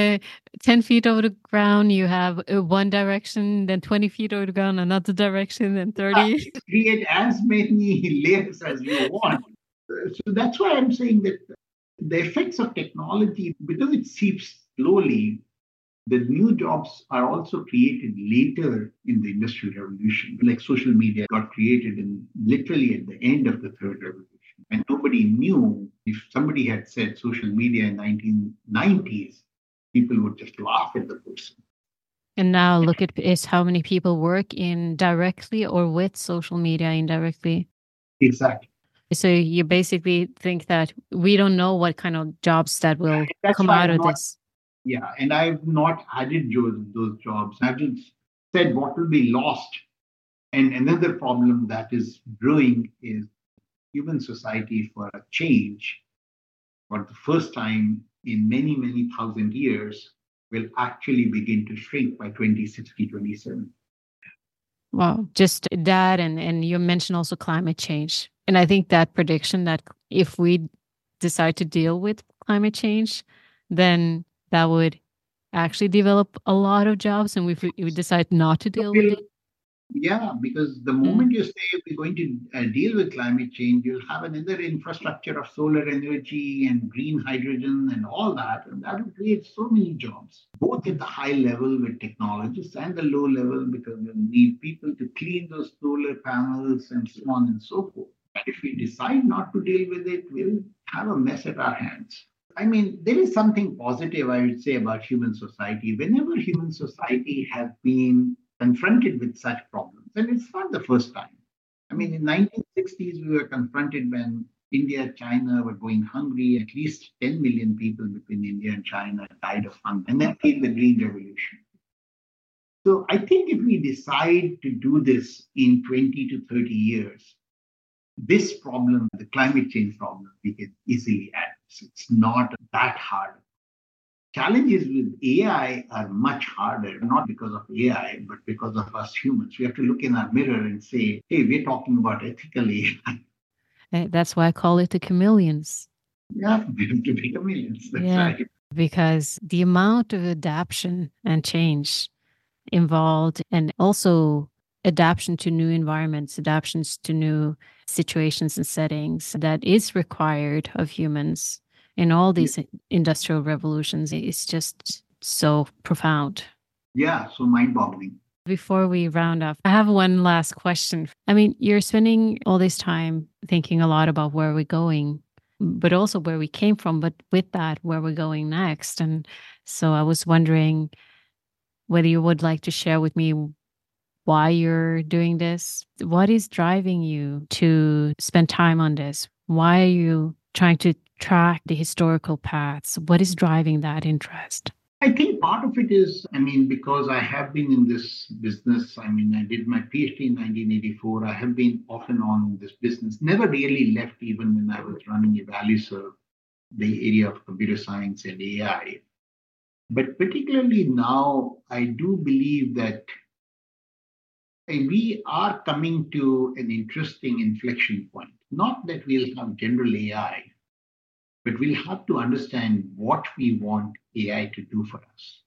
10 feet over the ground, you have one direction, then 20 feet over the ground, another direction, then 30. Create as many layers as you want. So that's why I'm saying that the effects of technology, because it seeps slowly, the new jobs are also created later in the industrial revolution. Like social media got created literally at the end of the third revolution. And nobody knew. If somebody had said social media in 1990s, people would just laugh at the person. And now look at how many people work directly or with social media indirectly. Exactly. So you basically think that we don't know what kind of jobs that will come out of this. Yeah, and I've not added those jobs. I've just said what will be lost. And another problem that is brewing is human society for a change, for the first time in many, many thousand years, will actually begin to shrink by 2060, 27. Wow, just that. And you mentioned also climate change. And I think that prediction that if we decide to deal with climate change, then that would actually develop a lot of jobs, and if we decide not to deal with it. Yeah, because the moment you say we're going to deal with climate change, you'll have another infrastructure of solar energy and green hydrogen and all that, and that will create so many jobs, both at the high level with technologists and the low level, because you'll need people to clean those solar panels and so on and so forth. But if we decide not to deal with it, we'll have a mess at our hands. There is something positive, I would say, about human society. Whenever human society has been confronted with such problems, and it's not the first time. In 1960s, we were confronted when India and China were going hungry. At least 10 million people between India and China died of hunger. And then came the Green Revolution. So I think if we decide to do this in 20 to 30 years, this problem, the climate change problem, we can easily address. It's not that hard. Challenges with AI are much harder, not because of AI, but because of us humans. We have to look in our mirror and say, hey, we're talking about ethical AI. That's why I call it the chameleons. Yeah, we have to be chameleons. That's right. Because the amount of adaptation and change involved, and also adaptation to new environments, adaptations to new situations and settings that is required of humans in all these industrial revolutions is just so profound. Yeah, so mind-boggling. Before we round up, I have one last question. You're spending all this time thinking a lot about where we're going. but also where we came from, but with that, where we're going next. And so I was wondering whether you would like to share with me why you're doing this. What is driving you to spend time on this? Why are you trying to track the historical paths? What is driving that interest? I think part of it is, because I have been in this business. I did my PhD in 1984. I have been off and on in this business, never really left, even when I was running Evalueserve, the area of computer science and AI. But particularly now, I do believe that we are coming to an interesting inflection point. Not that we'll have general AI, but we'll have to understand what we want AI to do for us.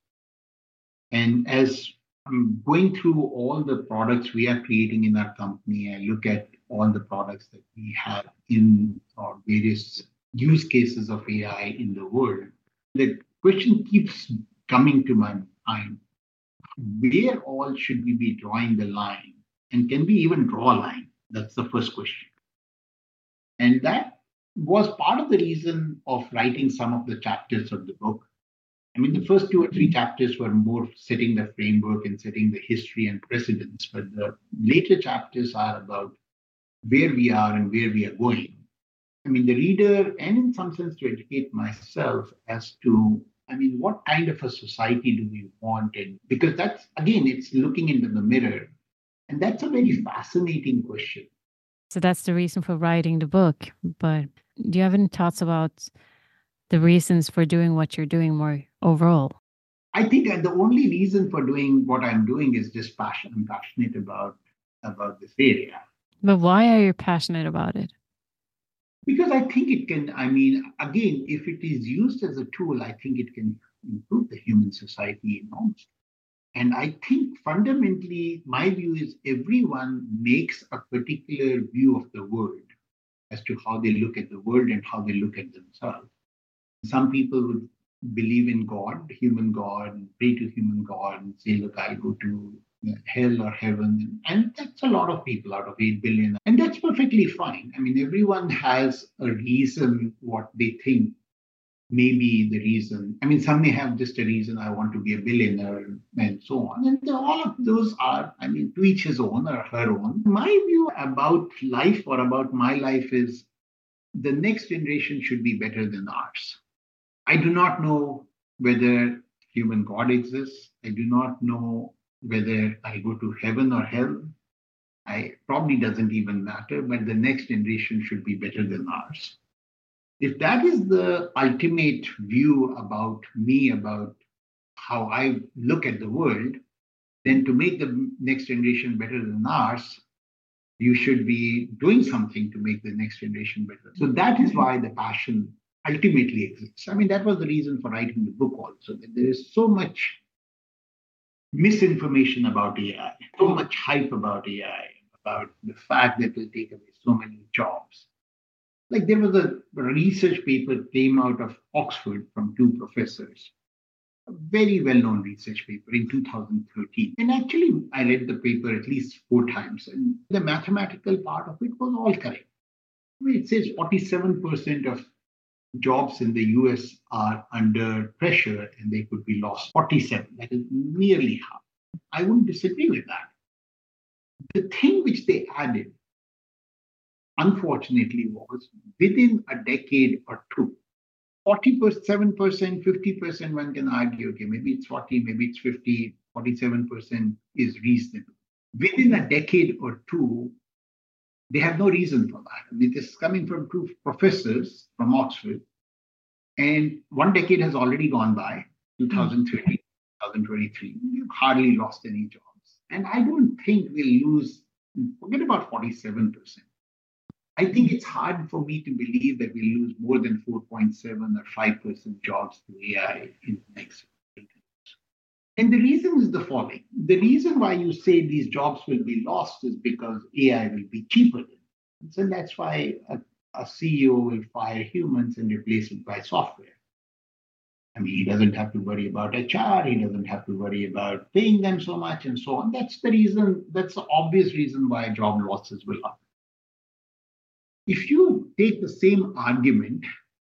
And as I'm going through all the products we are creating in our company, I look at all the products that we have in our various use cases of AI in the world. The question keeps coming to my mind. Where all should we be drawing the line? And can we even draw a line? That's the first question. And that was part of the reason of writing some of the chapters of the book. The first 2 or 3 chapters were more setting the framework and setting the history and precedents, but the later chapters are about where we are and where we are going. The reader, and in some sense to educate myself as to, what kind of a society do we want? And because that's, again, it's looking into the mirror. And that's a very fascinating question. So that's the reason for writing the book. But do you have any thoughts about the reasons for doing what you're doing more overall? I think the only reason for doing what I'm doing is just passion. I'm passionate about this area. But why are you passionate about it? Because I think it can, again, if it is used as a tool, I think it can improve the human society enormously. And I think fundamentally, my view is everyone makes a particular view of the world as to how they look at the world and how they look at themselves. Some people would believe in God, human God, and pray to human God and say, look, I'll go to hell or heaven. And that's a lot of people out of 8 billion. And that's perfectly fine. Everyone has a reason what they think may be the reason. Some may have just a reason, I want to be a billionaire and so on. And all of those are, to each his own or her own. My view about life or about my life is the next generation should be better than ours. I do not know whether human God exists. I do not know whether I go to heaven or hell. It probably doesn't even matter, but the next generation should be better than ours. If that is the ultimate view about me, about how I look at the world, then to make the next generation better than ours, you should be doing something to make the next generation better. So that is why the passion ultimately exists. That was the reason for writing the book also, that there is so much misinformation about AI, so much hype about AI, about the fact that it will take away so many jobs. Like there was a research paper came out of Oxford from 2 professors, a very well-known research paper in 2013. And actually, I read the paper at least 4 times, and the mathematical part of it was all correct. It says 47% of jobs in the US are under pressure and they could be lost. 47, that is nearly half. I wouldn't disagree with that. The thing which they added, unfortunately, was within a decade or 2, 47%, 50%, one can argue, okay, maybe it's 40, maybe it's 50, 47% is reasonable. Within a decade or 2, they have no reason for that. This is coming from 2 professors from Oxford. And 1 decade has already gone by, 2030, 2023. We've hardly lost any jobs. And I don't think we'll lose, forget about 47%. I think it's hard for me to believe that we'll lose more than 4.7 or 5% jobs to AI in the next 8 years. And the reason is the following. The reason why you say these jobs will be lost is because AI will be cheaper than them. So that's why a CEO will fire humans and replace it by software. He doesn't have to worry about HR. He doesn't have to worry about paying them so much and so on. That's the reason. That's the obvious reason why job losses will happen. if you take the same argument,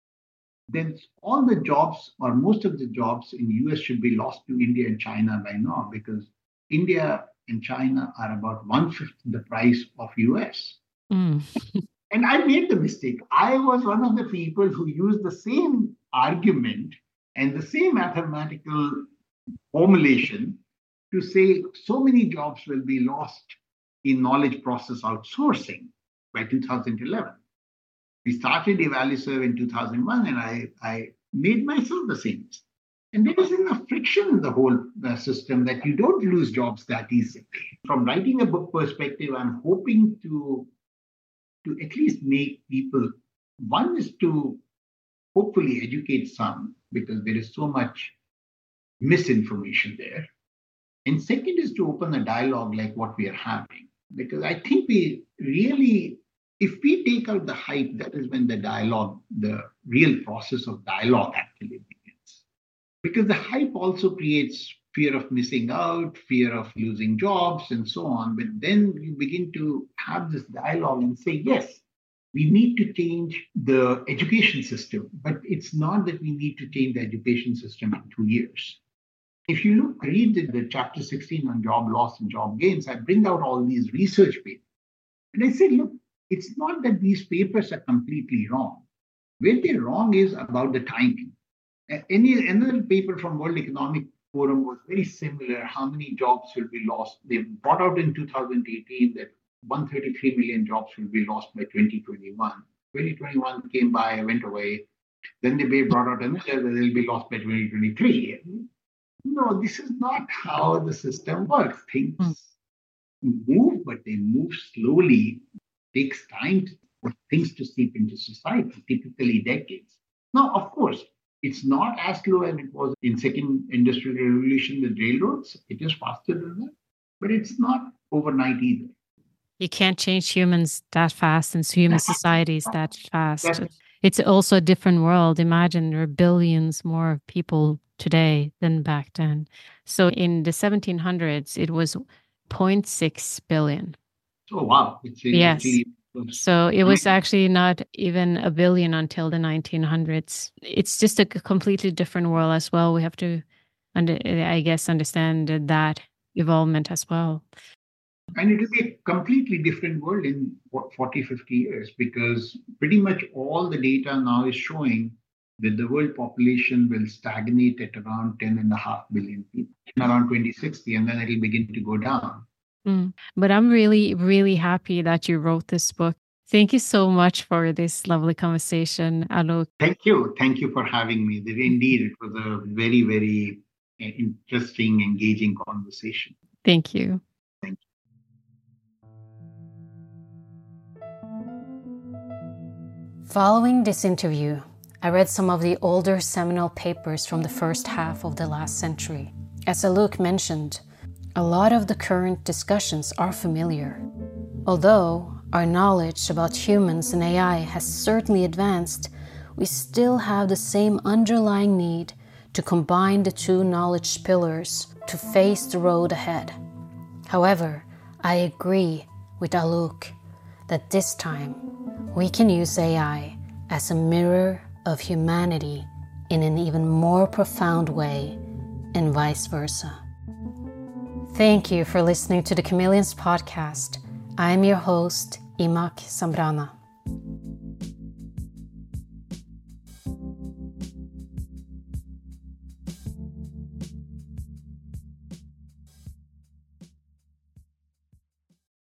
then all the jobs or most of the jobs in US should be lost to India and China by now, because India and China are about 1/5 the price of US. Mm. And I made the mistake. I was one of the people who used the same argument and the same mathematical formulation to say so many jobs will be lost in knowledge process outsourcing by 2011. We started Evalueserve in 2001, and I made myself the same mistake. And there is enough friction in the whole system that you don't lose jobs that easily. From writing a book perspective, I'm hoping to at least make people, one is to hopefully educate some, because there is so much misinformation there. And second is to open a dialogue like what we are having. Because I think we really, if we take out the hype, that is when the dialogue, the real process of dialogue actually begins. Because the hype also creates fear of missing out, fear of losing jobs, and so on. But then you begin to have this dialogue and say, yes, we need to change the education system, but it's not that we need to change the education system in 2 years. If you read the chapter 16 on job loss and job gains, I bring out all these research papers. And I say, look, it's not that these papers are completely wrong. Where they're wrong is about the timing. Another paper from World Economic Forum was very similar. How many jobs will be lost? They brought out in 2018 that 133 million jobs will be lost by 2021. 2021 came by, went away. Then they brought out another that they'll be lost by 2023. No, this is not how the system works. Things move, but they move slowly. It takes time for things to seep into society, typically decades. Now, of course, it's not as slow as it was in second industrial revolution with railroads. It is faster than that, but it's not overnight either. You can't change humans that fast and human societies that fast. It's also a different world. Imagine there are billions more people today than back then. So in the 1700s, it was 0.6 billion. Oh, wow. Yes. So it was actually not even a billion until the 1900s. It's just a completely different world as well. We have to, I guess, understand that evolvement as well. And it will be a completely different world in 40, 50 years, because pretty much all the data now is showing that the world population will stagnate at around 10.5 billion people around 2060, and then it will begin to go down. But I'm really, really happy that you wrote this book. Thank you so much for this lovely conversation, Alok. Thank you. Thank you for having me. Indeed, it was a very, very interesting, engaging conversation. Thank you. Thank you. Following this interview, I read some of the older seminal papers from the first half of the last century. As Alok mentioned, a lot of the current discussions are familiar. Although our knowledge about humans and AI has certainly advanced, we still have the same underlying need to combine the two knowledge pillars to face the road ahead. However, I agree with Alok that this time we can use AI as a mirror of humanity in an even more profound way, and vice versa. Thank you for listening to the Chameleons podcast. I'm your host, Imak Sambrana.